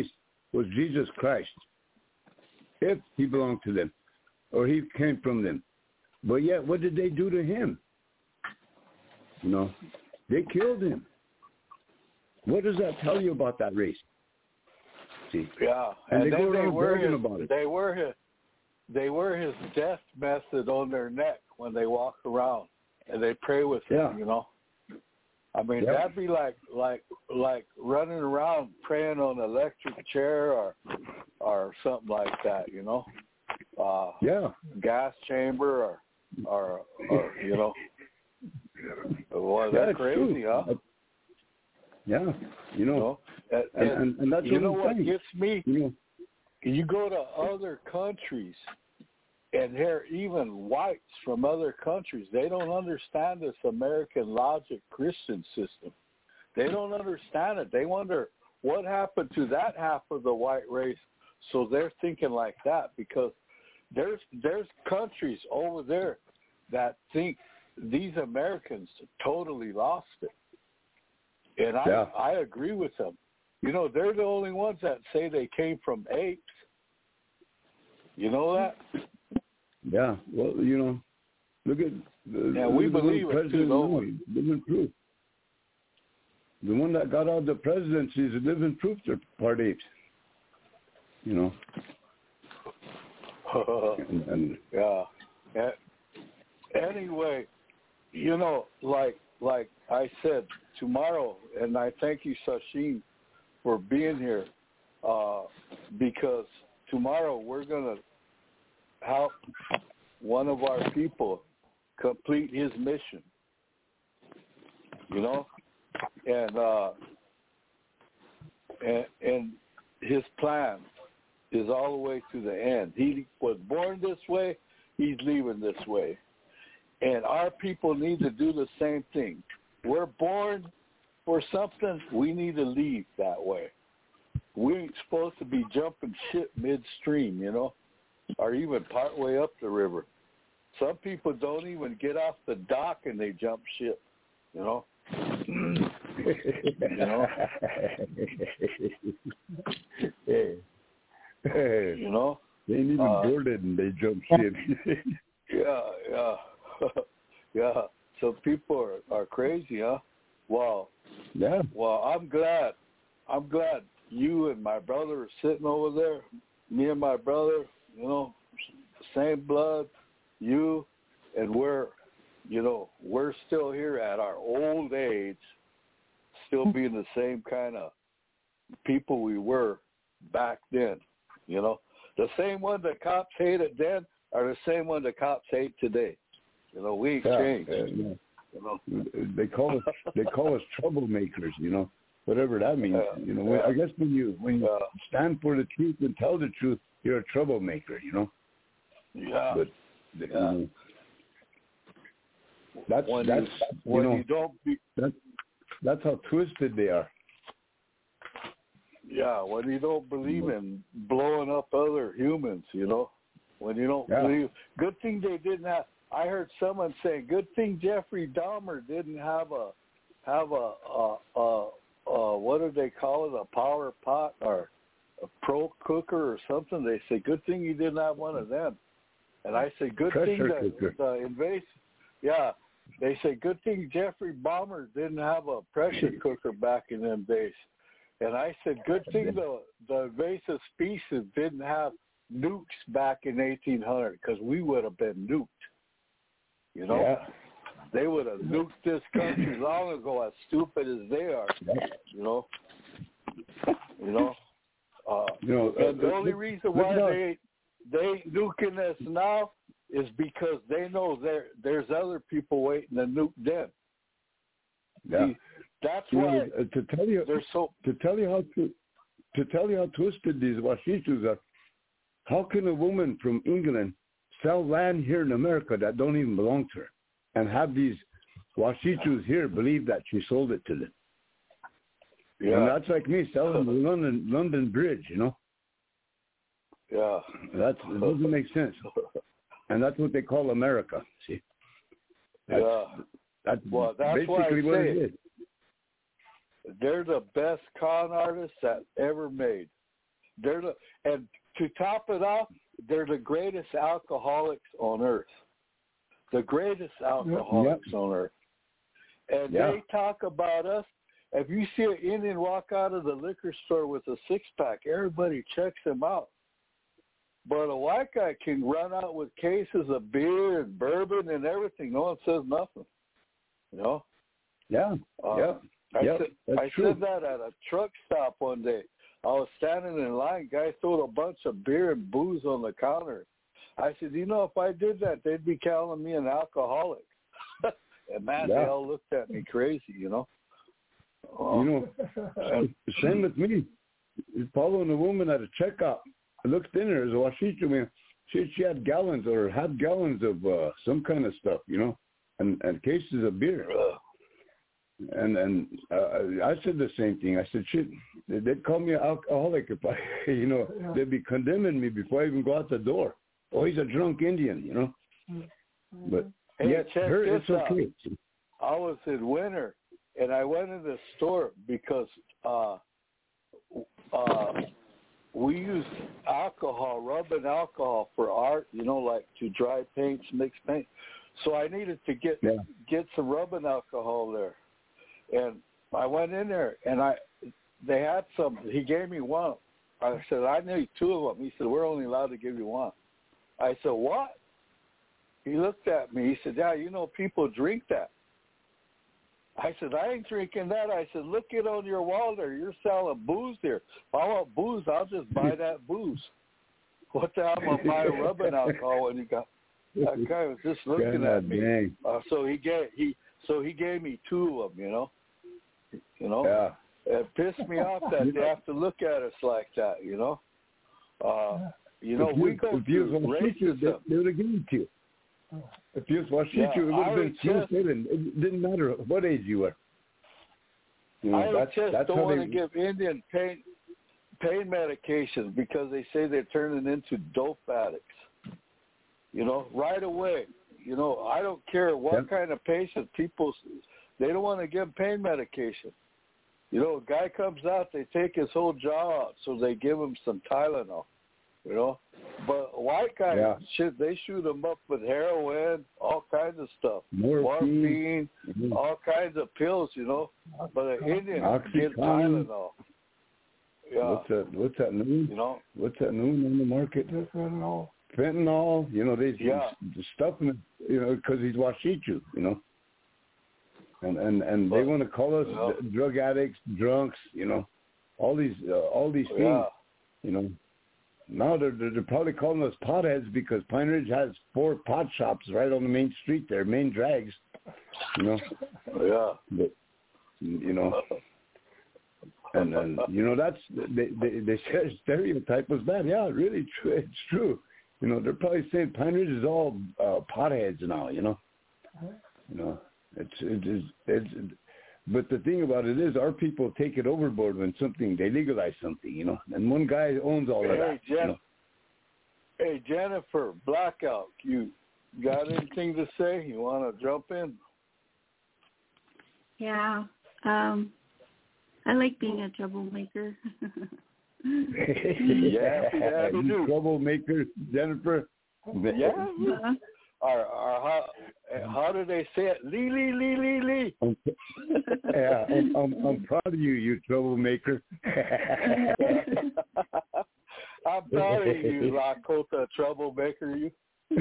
was Jesus Christ, if he belonged to them, or he came from them. But yet, what did they do to him? You know, they killed him. What does that tell you about that race? See? Yeah, and, and they then go they around wear bragging his, about it. they wear his, they wear his death method on their neck when they walk around, and they pray with Yeah. him. You know, I mean, Yep. that'd be like like like running around praying on an electric chair or or something like that. You know, uh, Yeah. gas chamber or or, or you know, well, Yeah, that's it's crazy, true. huh? Yeah, you know, You know? And, and, and, and, and that's you know I'm what saying. gets me? You know, You go to other countries, and they're even whites from other countries. They don't understand this American logic Christian system. They don't understand it. They wonder what happened to that half of the white race. So they're thinking like that because there's there's countries over there that think these Americans totally lost it. And I, Yeah. I agree with them. You know, they're the only ones that say they came from apes. You know that? yeah. Well, you know, look at the, Yeah, we look at the believe one it too, president don't now, we? living proof. The one that got out the presidency is living proof they're part apes. You know. and, and yeah. Anyway, you know, like like I said, tomorrow, and I thank you, Sachin, for being here, uh, because tomorrow we're going to help one of our people complete his mission, you know, and uh, and, and his plan is all the way to the end. He was born this way, he's leaving this way. And our people need to do the same thing. We're born for something, we need to leave that way. We ain't supposed to be jumping ship midstream, you know, or even partway up the river. Some people don't even get off the dock and they jump ship, you know. you know? you know? They ain't even uh, boarded and they jump ship. yeah, yeah. yeah. So people are, are crazy, huh? Well, yeah. Well, I'm glad. I'm glad you and my brother are sitting over there. Me and my brother, you know, same blood, you, and we're, you know, we're still here at our old age, still being the same kind of people we were back then, you know. The same one the cops hated then are the same one the cops hate today. You know, we ain't yeah, changed. uh, yeah. You know, they call us they call us troublemakers. You know, whatever that means. Yeah, you know, when, yeah. I guess when you when you Yeah. stand for the truth and tell the truth, you're a troublemaker. You know. yeah. But Yeah. you know, that's when that's you, you when know you don't be, that's that's how twisted they are. yeah, when you don't believe in blowing up other humans, you know, when you don't Yeah. believe. Good thing they didn't have. I heard someone say, "Good thing Jeffrey Dahmer didn't have a have a, a, a, a what do they call it, a power pot or a pro cooker or something." They say, "Good thing he didn't have one of them." And I say, "Good thing Pressure that cooker. the invasive." Yeah, they say, "Good thing Jeffrey Dahmer didn't have a pressure cooker back in them days." And I said, "Good thing the the invasive species didn't have nukes back in eighteen hundred because we would have been nuked." You know, Yeah. they would have nuked this country long ago. As stupid as they are, you know, you know. Uh, You know, and uh, the only look- reason look why at us. they they ain't nuking us now is because they know there there's other people waiting to nuke them. Yeah. See, that's You why know, uh, to tell you they're so. to tell you how to to tell you how twisted these Washichus are. How can a woman from England sell land here in America that don't even belong to her, and have these Washichus here believe that she sold it to them? Yeah, And that's like me selling the London London Bridge. You know, yeah. that's it doesn't make sense. And that's what they call America. See, that's, Yeah. that's Well, that's basically why I what say it is. they're the best con artists that ever made. They're the, and to top it off, they're the greatest alcoholics on earth. The greatest alcoholics yep. on earth. And yeah. they talk about us. If you see an Indian walk out of the liquor store with a six-pack, everybody checks him out. But a white guy can run out with cases of beer and bourbon and everything. No one says nothing. You know? Yeah, uh, yeah. I, yep. said, I said that at a truck stop one day. I was standing in line. Guy threw a bunch of beer and booze on the counter. I said, you know, if I did that, they'd be calling me an alcoholic. And, man, yeah. they all looked at me crazy, you know. Uh, you know, same with me. Following a woman at a checkup. I looked in her as a Washita man. She, she had gallons or had gallons of uh, some kind of stuff, you know, and, and cases of beer. Uh. And and uh, I said the same thing. I said, shit, they'd call me an alcoholic if I, you know, yeah. they'd be condemning me before I even go out the door. Oh, he's a drunk Indian, you know. Mm-hmm. But hey, yet, her, it's okay. Out. I was in winter, and I went in the store because uh, uh, we use alcohol, rubbing alcohol for art, you know, like to dry paints, mix paint. So I needed to get yeah. get some rubbing alcohol there. And I went in there, and I they had some. He gave me one. I said, I need two of them. He said, we're only allowed to give you one. I said, what? He looked at me. He said, yeah, you know, people drink that. I said, I ain't drinking that. I said, look it on your wall there. You're selling booze there. If I want booze, I'll just buy that booze. What the hell am I going to buy rubbing alcohol? And he got, that guy was just looking God, at me. Uh, so he gave he so he gave me two of them, you know. You know, yeah. It pissed me off that they have to look at us like that. You know, uh, you know, if we you, go if you through racism. They, they would have given it to you. If you was Washita, yeah, it would have been smooth just, sailing. It didn't matter what age you were. You know, I that's, just that's don't want they, to give Indian pain pain medications because they say they're turning into dope addicts. You know, right away. You know, I don't care what yep. kind of patient people. They don't want to give pain medication. You know, a guy comes out, they take his whole jaw out, so they give him some Tylenol, you know. But white guys, yeah. shit, they shoot them up with heroin, all kinds of stuff. Morphine, Morphine mm-hmm. all kinds of pills, you know. But an Indian Oxycontin. get Tylenol. Yeah. What's that, what's that new? You know? What's that new on the market? Fentanyl. Fentanyl, you know, they yeah. stuff him, you know, because he's Washita, you know. And and, and but, they want to call us yeah. drug addicts, drunks, you know, all these uh, all these things, yeah. you know. Now they're, they're they're probably calling us potheads because Pine Ridge has four pot shops right on the main street there, main drags, you know. Yeah. But, you know, and and you know that's they they they say stereotype was bad. Yeah, really true. It's true. You know, they're probably saying Pine Ridge is all uh, potheads now. You know, you know. It's it is it's, but the thing about it is, our people take it overboard when something they legalize something, you know. And one guy owns all hey, of that. Jen- you know? Hey Jennifer, Blackout, you got anything to say? You want to jump in? Yeah, um, I like being a troublemaker. yeah, yeah, you troublemaker, Jennifer. Yeah. Uh-huh. Or, or how, how do they say it? Lee, lee, lee, lee, lee. I'm, yeah, I'm, I'm, I'm proud of you, you troublemaker. I'm proud of you, Lakota troublemaker. You.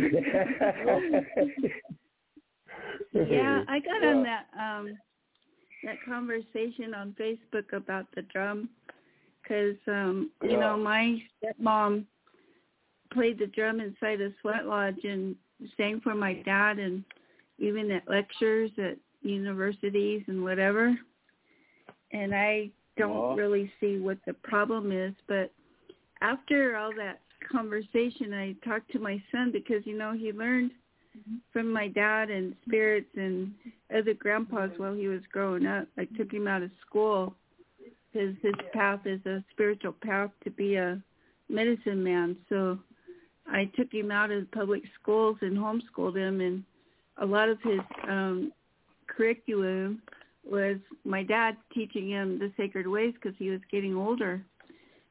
Yeah, I got on that um, that conversation on Facebook about the drum because um, you yeah. know my stepmom played the drum inside a sweat lodge and sang for my dad and even at lectures at universities and whatever. And I don't Aww. really see what the problem is. But after all that conversation, I talked to my son because, you know, he learned from my dad and spirits and other grandpas while he was growing up. I took him out of school because his path is a spiritual path to be a medicine man. So I took him out of public schools and homeschooled him, and a lot of his um, curriculum was my dad teaching him the sacred ways because he was getting older.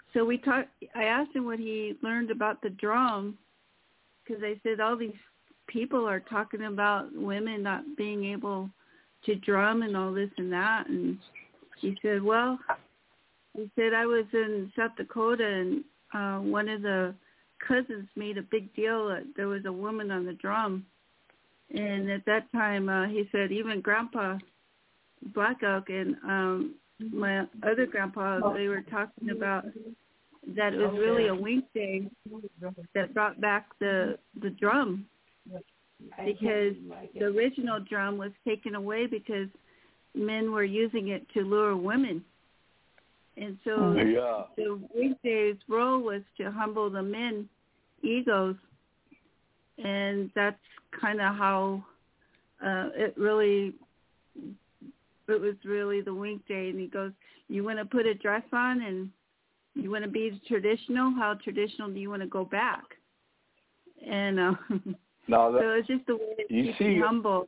so we talked. I asked him what he learned about the drum, because I said all these people are talking about women not being able to drum and all this and that, and he said, well, he said, I was in South Dakota, and uh, one of the cousins made a big deal that there was a woman on the drum, and at that time, uh, he said, even Grandpa Black Elk and um, my other grandpa, they were talking about that it was really a wink day that brought back the the drum, because the original drum was taken away because men were using it to lure women. And so yeah. the weekday's role was to humble the men egos, and that's kind of how uh, it really, it was really the weekday. And he goes, you want to put a dress on and you want to be traditional? How traditional do you want to go back? And uh, now that, so it's just the way to you keep see, you humble.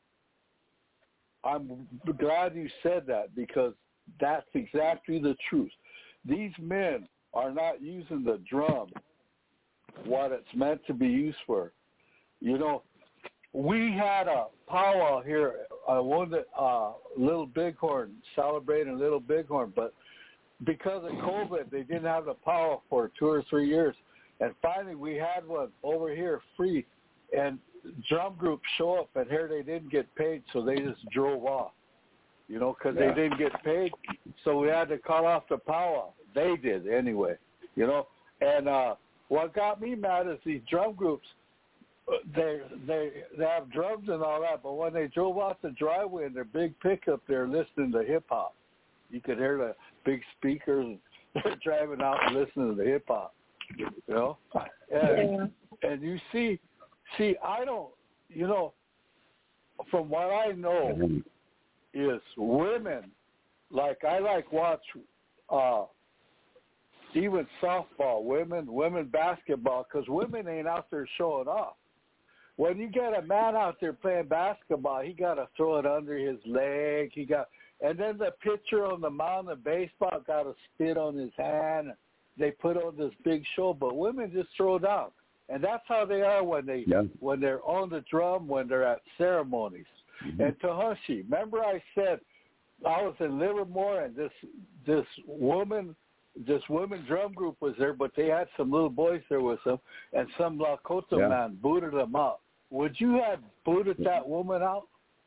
I'm glad you said that, because that's exactly the truth. These men are not using the drum what it's meant to be used for. You know, we had a powwow here, uh, one that uh, Little Bighorn, celebrating Little Bighorn, but because of COVID, they didn't have the powwow for two or three years. And finally, we had one over here free, and drum groups show up, and here they didn't get paid, so they just drove off, you know, because yeah. they didn't get paid. So we had to call off the powwow. They did anyway, you know. And uh, what got me mad is these drum groups, they they they have drums and all that, but when they drove off the driveway in their big pickup, they're listening to hip hop. You could hear the big speakers driving out and listening to the hip hop, you know. And, yeah. and you see, see, I don't, you know, from what I know, is women, like I like watch uh, even softball, women, women basketball, because women ain't out there showing off. When you get a man out there playing basketball, he got to throw it under his leg. He got, and then the pitcher on the mound of baseball got to spit on his hand. They put on this big show, but women just throw down, and that's how they are when they yeah. when they're on the drum, when they're at ceremonies. Mm-hmm. And Tahushi, remember I said I was in Livermore, and this this woman. This women drum group was there, but they had some little boys there with them, and some Lakota yeah. man booted them out. Would you have booted that woman out?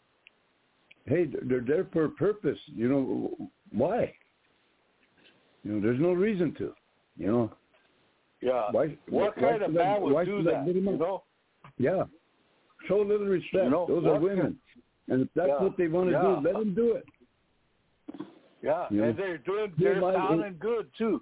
Hey, they're there for a purpose. You know, why? You know, there's no reason to, you know. Yeah. Why, what why kind of man would why do that, you know? Yeah. Show a little respect. You know, those are women. Can, and if that's yeah. what they want to yeah. do, let them do it. Yeah, you and know? they're doing, they're sounding good, too.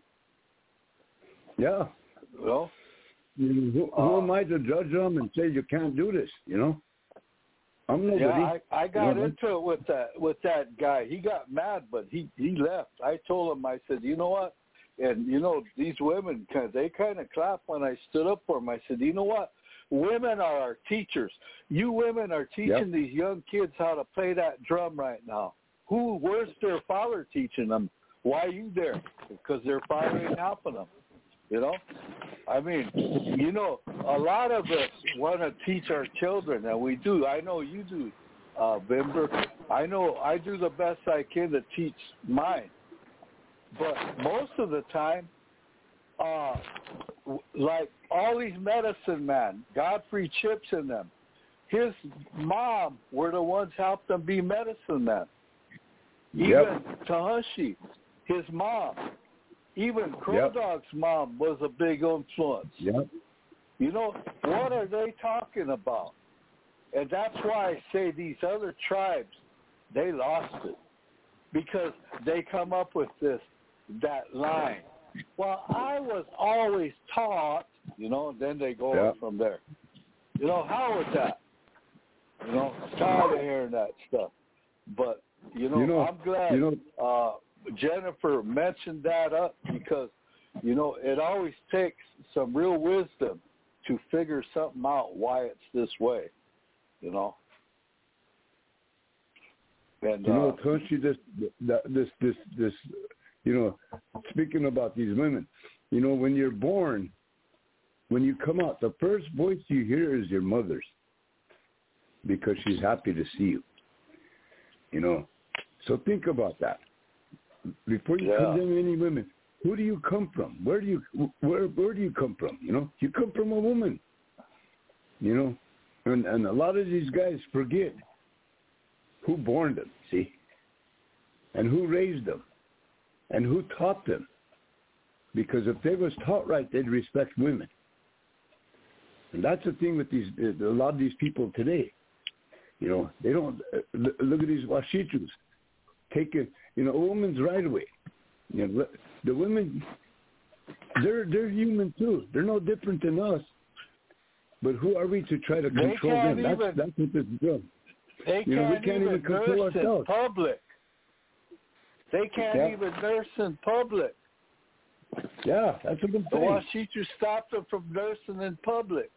Yeah. Well, you know, who, uh, who am I to judge them and say you can't do this, you know? I'm nobody. Yeah, I, I got you know? into it with that with that guy. He got mad, but he, he left. I told him, I said, you know what? And, you know, these women, they kind of clapped when I stood up for them. I said, you know what? Women are our teachers. You women are teaching yep. these young kids how to play that drum right now. Who, where's their father teaching them? Why are you there? Because their father ain't helping them, you know? I mean, you know, a lot of us want to teach our children, and we do. I know you do, uh, Bimber. I know I do the best I can to teach mine. But most of the time, uh, like all these medicine men, Godfrey Chips and them, his mom were the ones helped him be medicine men. Even yep. Tahushi, his mom, even Crow yep. Dog's mom was a big influence. Yep. You know, what are they talking about? And that's why I say these other tribes, they lost it. Because they come up with this, that line. Well, I was always taught, you know, then they go yep. from there. You know, how was that? You know, tired of hearing that stuff. But, You know, you know, I'm glad you know, uh, Jennifer mentioned that up, because, you know, it always takes some real wisdom to figure something out why it's this way, you know. And you know, uh, Tahushi, this, this, this, this you know, speaking about these women, you know, when you're born, when you come out, the first voice you hear is your mother's because she's happy to see you, you know. So think about that. Before you Yeah. condemn any women, who do you come from? Where do you where where do you come from? You know, you come from a woman. You know, and and a lot of these guys forget who born them, see, and who raised them, and who taught them. Because if they was taught right, they'd respect women. And that's the thing with these a lot of these people today. You know, they don't look at these washitus. Take a you know a woman's right away. You know, the women, they're they're human too. They're no different than us. But who are we to try to They control can't them? That's even- that's what this is doing. They You know, we can't, can't even, even control nurse in ourselves. public. They can't Yeah. even nurse in public. Yeah, that's what I'm The saying. Washitu stopped them from nursing in public.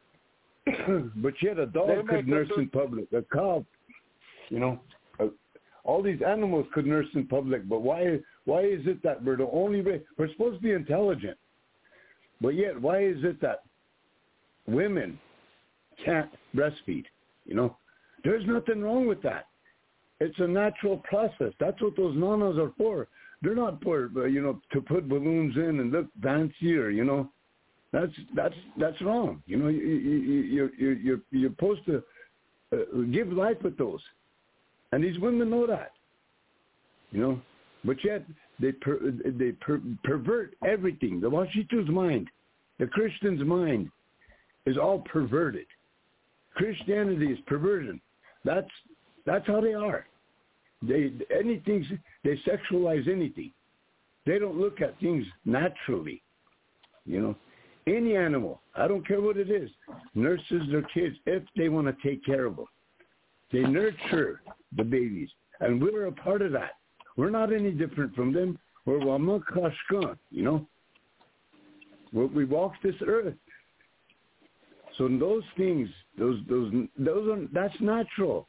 But yet a They dog make could a nurse big- in public. A cow, you know, uh, all these animals could nurse in public. But why? Why is it that we're the only way? We're supposed to be intelligent, but yet why is it that women can't breastfeed? You know, there's nothing wrong with that. It's a natural process. That's what those nanas are for. They're not for, uh, you know, to put balloons in and look fancier, you know. That's that's that's wrong. You know, you you you you you're you're supposed to uh, give life with those, and these women know that. You know, but yet they per, they per, pervert everything. The Washitu's mind, the Christian's mind, is all perverted. Christianity is perversion. That's that's how they are. They anything they sexualize anything. They don't look at things naturally. You know. Any animal, I don't care what it is, nurses their kids if they want to take care of them. They nurture the babies, and we're a part of that. We're not any different from them. We're Wamakashkan, you know. We're, we walk this earth. So those things, those those those are that's natural.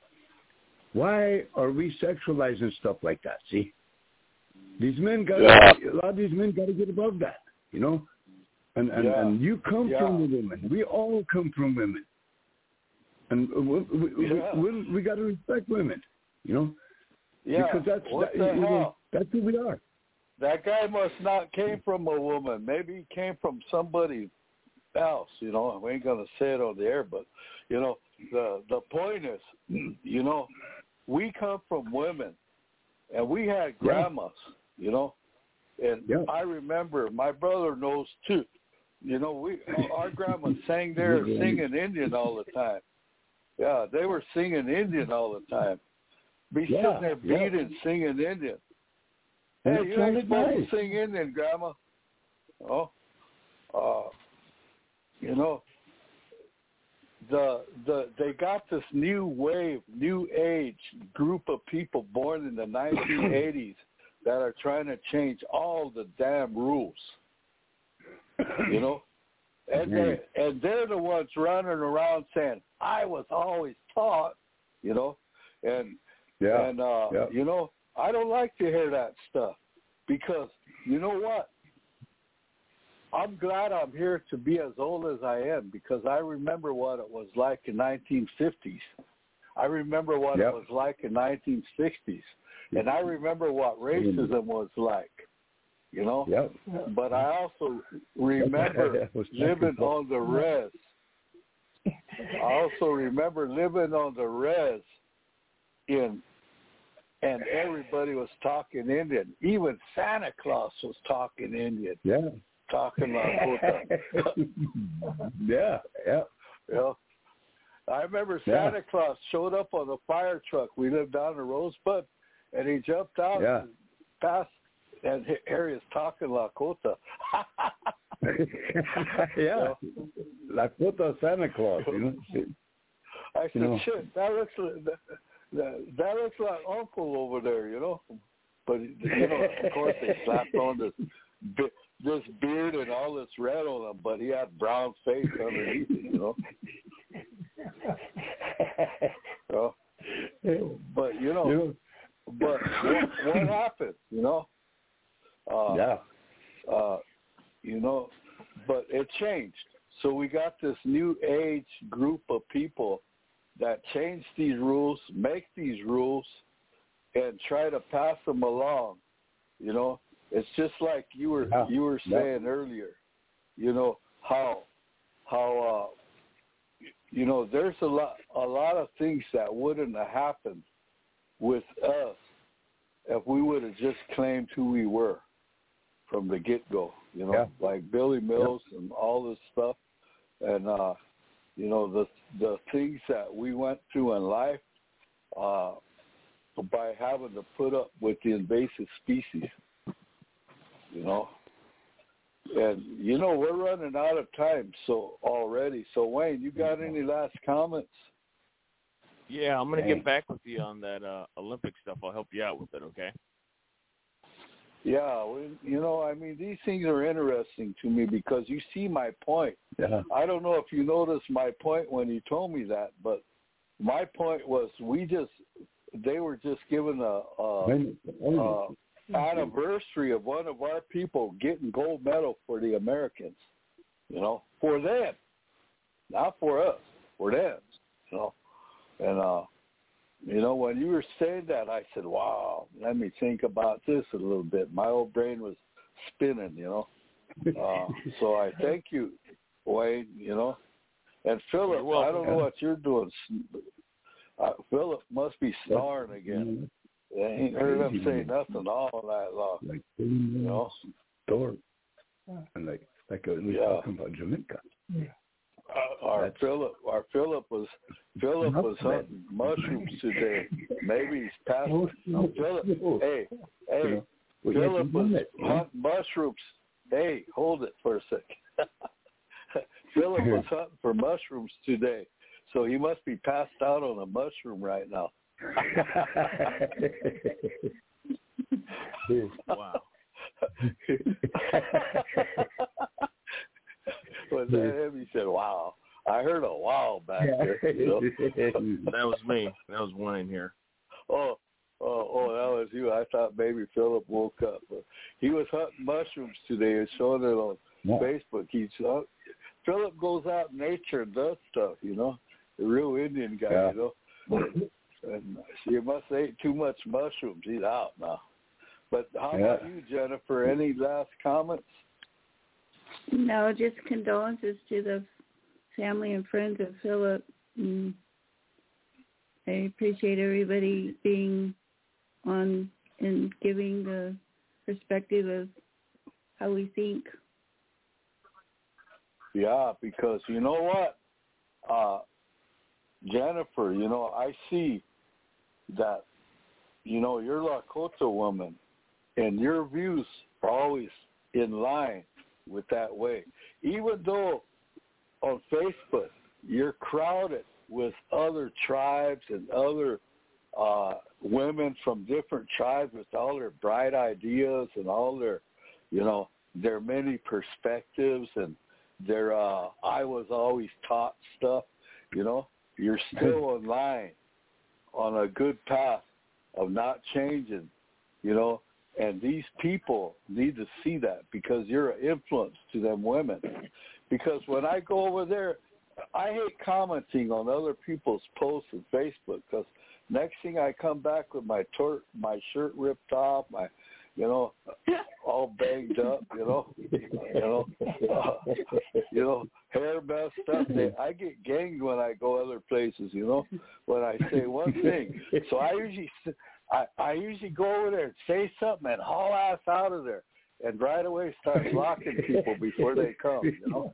Why are we sexualizing stuff like that? See, these men got Yeah. a lot of these men got to get above that, you know. And and, Yeah. and you come Yeah. from the women. We all come from women. And we we, Yeah. we, we, we got to respect women, you know, Yeah. because that's what that, the you know, hell? that's who we are. That guy must not came from a woman. Maybe he came from somebody else. You know, we ain't gonna say it on the air, but you know, the the point is, you know, we come from women, and we had grandmas. You know, and Yeah. I remember my brother knows too. You know, we our grandma sang there singing Indian all the time. Yeah, they were singing Indian all the time. Be Yeah, sitting there yeah. beating, singing Indian. And Hey, it you ain't sounded supposed nice. to sing Indian, Grandma. Oh, uh, you know, the the they got this new wave, new age group of people born in the nineteen eighties that are trying to change all the damn rules. You know, and they and they're the ones running around saying, "I was always taught," you know, and Yeah. and uh, Yeah. you know, I don't like to hear that stuff because you know what? I'm glad I'm here to be as old as I am because I remember what it was like in nineteen fifties. I remember what Yep. it was like in nineteen sixties, and I remember what racism was like. You know, Yep. but I also remember That was living technical. on the res. I also remember living on the res in, and everybody was talking Indian. Even Santa Claus was talking Indian, Yeah. talking Lakota. yeah. Yeah. You know? I remember Yeah. Santa Claus showed up on a fire truck. We lived down in Rosebud, and he jumped out Yeah. and passed, and Harry talking Lakota. yeah. Lakota Santa Claus, you know. I said, You know. shit, that looks like, that, that, that looks like Uncle over there, you know. But, you know, of course they slapped on this bi- this beard and all this red on him, but he had brown face underneath it, you know. So, but, you know, You know, but what, what happened, you know? uh, you know, but it changed. So we got this new age group of people that change these rules, make these rules, and try to pass them along. You know, it's just like you were yeah. you were saying yeah. earlier. You know how how uh, you know there's a lot a lot of things that wouldn't have happened with us if we would have just claimed who we were from the get-go, you know, yeah. like Billy Mills yeah. and all this stuff. And, uh, you know, the the things that we went through in life uh, by having to put up with the invasive species, you know. And, you know, we're running out of time so already. So, Wayne, you got any last comments? Yeah, I'm going to get back with you on that uh, Olympic stuff. I'll help you out with it, okay? Yeah, we, you know, I mean, these things are interesting to me because you see my point. Yeah. I don't know if you noticed my point when you told me that, but my point was we just, they were just given a, a, a anniversary of one of our people getting gold medal for the Americans, you know, for them, not for us, for them, you know. And, uh, you know, when you were saying that, I said, wow, let me think about this a little bit. My old brain was spinning, you know. Uh, so I thank you, Wayne, you know. And Philip, I don't know what you're doing. Uh, Philip must be snoring again. I ain't heard him say nothing all night long. Like, you know. Door. And like, like we were yeah. talking about Jamaica. Yeah. Uh, our Philip, our Philip was Philip was hunting mushrooms today. Maybe he's passed. No, Philip, hey, hey, well, Philip was hunting mushrooms. Hey, hold it for a sec. Philip was hunting for mushrooms today, so he must be passed out on a mushroom right now. Wow. Was that him? He said, wow. I heard a wow back there. You know? That was me. That was one in here. Oh, oh, oh, that was you. I thought maybe Philip woke up. But he was hunting mushrooms today and showing it on yeah. Facebook. He's uh, Philip goes out in nature and does stuff, you know. The real Indian guy, yeah. you know. And he must have ate too much mushrooms. He's out now. But how yeah. about you, Jennifer? Any last comments? No, just condolences to the family and friends of Philip. And I appreciate everybody being on and giving the perspective of how we think. Yeah, because you know what, uh, Jennifer, you know, I see that, you know, you're a Lakota woman, and your views are always in line with that way. Even though on Facebook you're crowded with other tribes and other uh, women from different tribes with all their bright ideas and all their, you know, their many perspectives and their uh, I was always taught stuff, you know, you're still in line on a good path of not changing, you know. And these people need to see that because you're an influence to them women. Because when I go over there, I hate commenting on other people's posts on Facebook because next thing I come back with my tor- my shirt ripped off, my, you know, all banged up, you know, you know, uh, you know, hair messed up. They, I get ganged when I go other places, you know, when I say one thing. So I usually. I, I usually go over there and say something and haul ass out of there and right away start blocking people before they come, you know.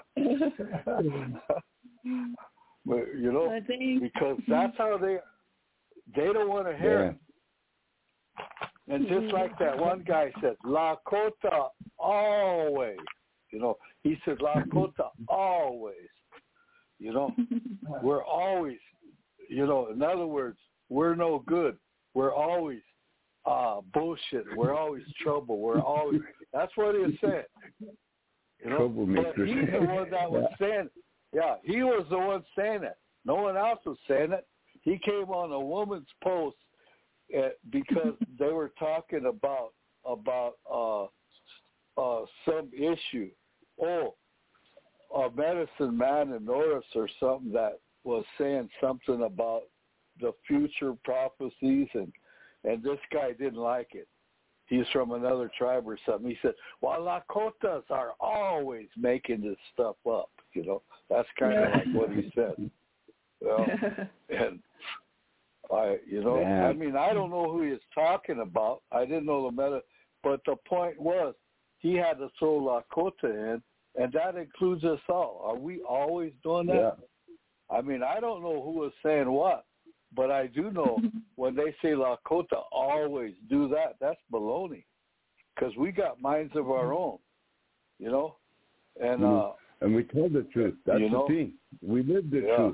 But, you know, because that's how they they don't want to hear it. And just like that one guy said, Lakota always, you know, he said Lakota always, you know, we're always, you know, in other words, we're no good. We're always uh, bullshit. We're always trouble. We're always. That's what he said. You know? But he's the one that was saying. Yeah, he was the one saying it. No one else was saying it. He came on a woman's post uh, because they were talking about about uh, uh, some issue. Oh, a medicine man in Norris or something that was saying something about the future prophecies, and, and this guy didn't like it. He's from another tribe or something. He said, well, Lakotas are always making this stuff up. You know, that's kind of like what he said. Well, and I, you know, yeah. I mean, I don't know who he's talking about. I didn't know the meta, but the point was he had to throw Lakota in, and that includes us all. Are we always doing that? Yeah. I mean, I don't know who was saying what, but I do know when they say Lakota always do that, that's baloney, because we got minds of our own, you know, and uh, and we tell the truth. That's you know, the thing. We live the yeah. truth.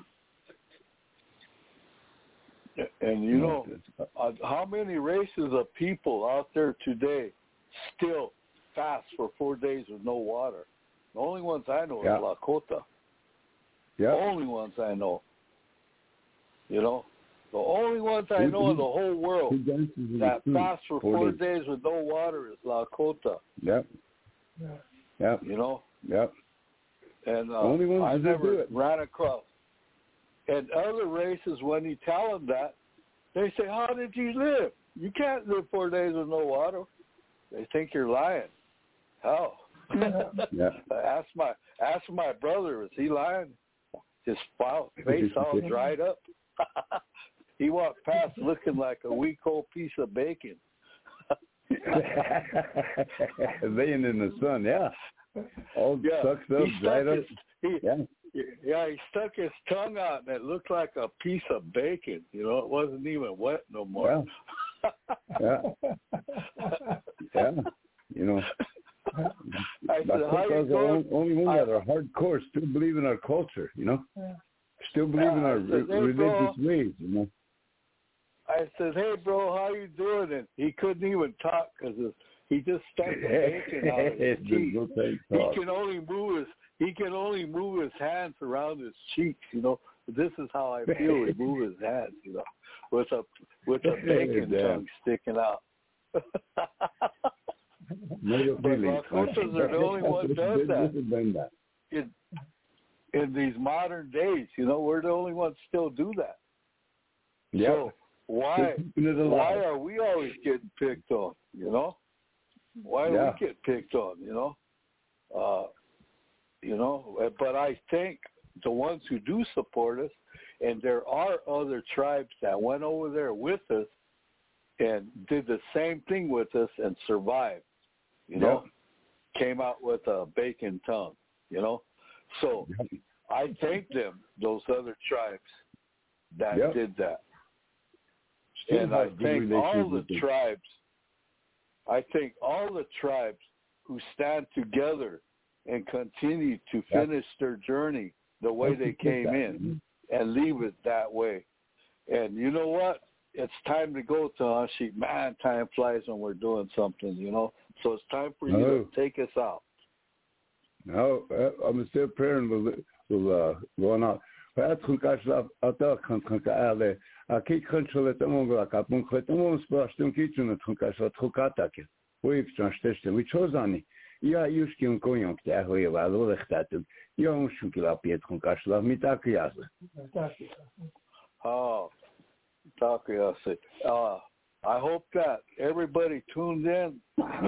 And you know, uh, how many races of people out there today still fast for four days with no water? The only ones I know yeah. is Lakota. Yeah. The only ones I know. You know, the only ones I know in the whole world that fast for four days with no water is Lakota. Yep. Yeah. Yep. You know? Yep. And uh, only ones I that never do it. ran across. And other races, when you tell them that, they say, how did you live? You can't live four days with no water. They think you're lying. Hell. Yeah. ask my ask my brother, is he lying? His face all dried up. He walked past looking like a week old piece of bacon. Laying in the sun, yeah. All yeah. sucked up, he dried up. His, he, yeah. Yeah, he stuck his tongue out and it looked like a piece of bacon. You know, it wasn't even wet no more. Yeah. Yeah. yeah. You know. I said, how you the only, only one that are hardcore, still believe in our culture, you know? Yeah. Still believe yeah, in our said, hey, religious bro. ways, you know? I said, hey, bro, how you doing? And he couldn't even talk because he just stuck the bacon out of his teeth. He can only move his he can only move his hands around his cheeks, you know. This is how I feel. He move his hands, you know, with a with a bacon tongue sticking out. No but Lakotas are the only one that does that. In, in these modern days, you know, we're the only ones still do that. Yeah. So why why are we always getting picked on, you know? Why do yeah. we get picked on, you know? Uh, you know, but I think the ones who do support us, and there are other tribes that went over there with us and did the same thing with us and survived, you know, yeah. came out with a bacon tongue, you know. So yeah. I thank them, those other tribes that yeah. did that. Still and I thank all the them. tribes, I think all the tribes who stand together and continue to finish yeah. their journey the way they came in and leave it that way. And you know what? It's time to go, Tahashi. Man, time flies when we're doing something, you know. So it's time for you no. to take us out. No, I'm still praying we'll, we'll uh, go on. Perhaps we can have a talk on the I can't control it among the Capon Cletomon, Spaston Kitchen, and Tunkas Trocatake. We've changed we chose on it. Ja, już kiełkują ptachoje walore chtatem. Ja muszę kila pietką kaszla mi tak jasne. Oh, Takayase. Uh, I hope that everybody tuned in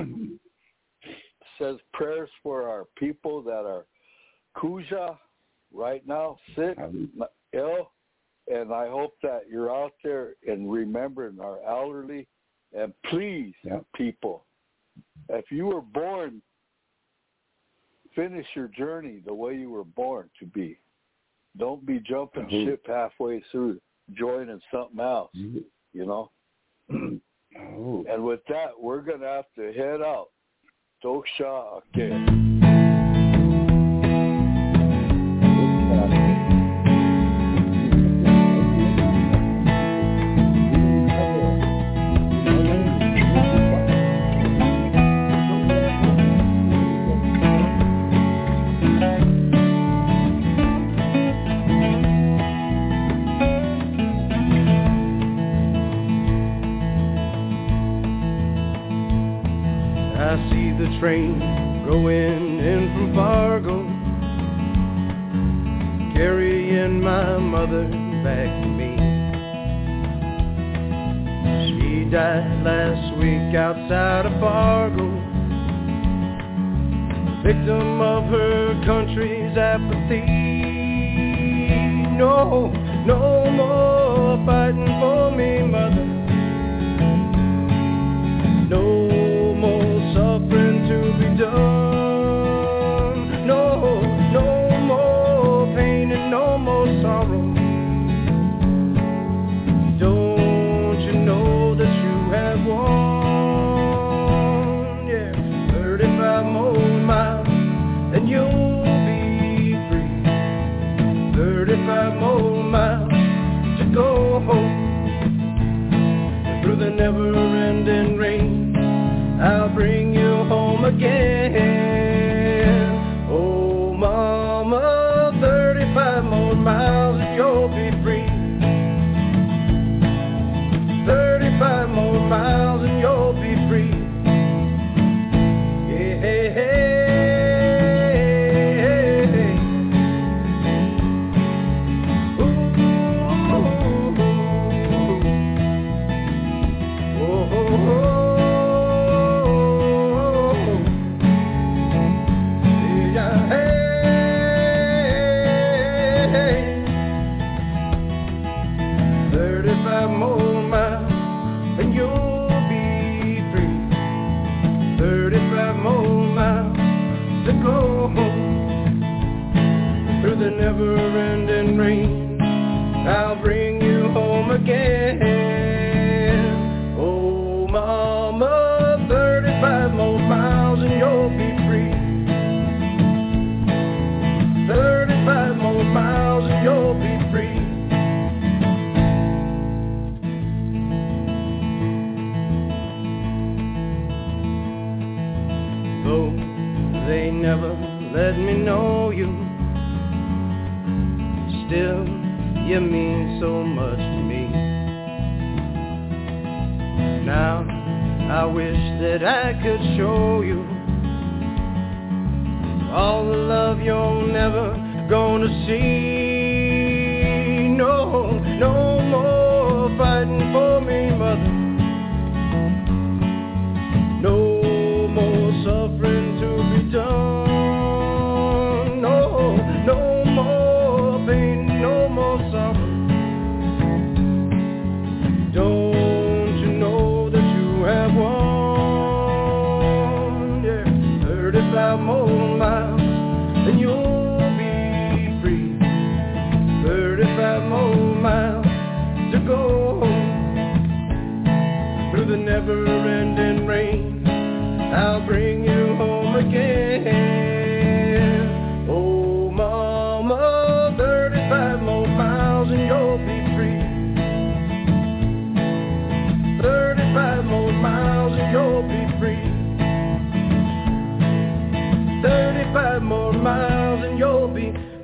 says prayers for our people that are Kuja right now, sick, ill, and I hope that you're out there and remembering our elderly. And please, yeah. people, if you were born, finish your journey the way you were born to be. Don't be jumping mm-hmm. ship halfway through, joining something else, mm-hmm. you know. oh. And with that, we're going to have to head out. Toksha again. I see the train Going in from Fargo, carrying my mother back to me. She died last week outside of Fargo, victim of her country's apathy. No, no more fighting for me, mother. No more suffering to be done. No, no more pain and no more sorrow. Don't you know that you have won? Yeah, thirty-five more miles and you'll be free. thirty-five more miles to go home. And through the never-ending rain, I'll bring you home again. Oh, mama, thirty-five more miles and you'll be free. thirty-five more miles and you'll be free. Yeah, hey, hey. Ooh, oh, oh, oh. thirty-five more miles and you'll be free. thirty-five more miles to go home. Through the never-ending rain, I'll bring you home again. Oh, mama, thirty-five more miles and you'll be free. thirty-five more miles and you'll be free. Though they never let me know you, still you mean so much to me. Now I wish that I could show you all the love you're never gonna see. No, no more fighting for me, mother. No more suffering to be done. No, no more pain, no more sorrow. Don't you know that you have won? Yeah, thirty-five more miles and you'll be free. thirty-five more miles to go home. Through the never-ending rain, I'll bring you home again. Oh, mama, thirty-five more miles and you'll be free. thirty-five more miles and you'll be free. thirty-five more miles and you'll be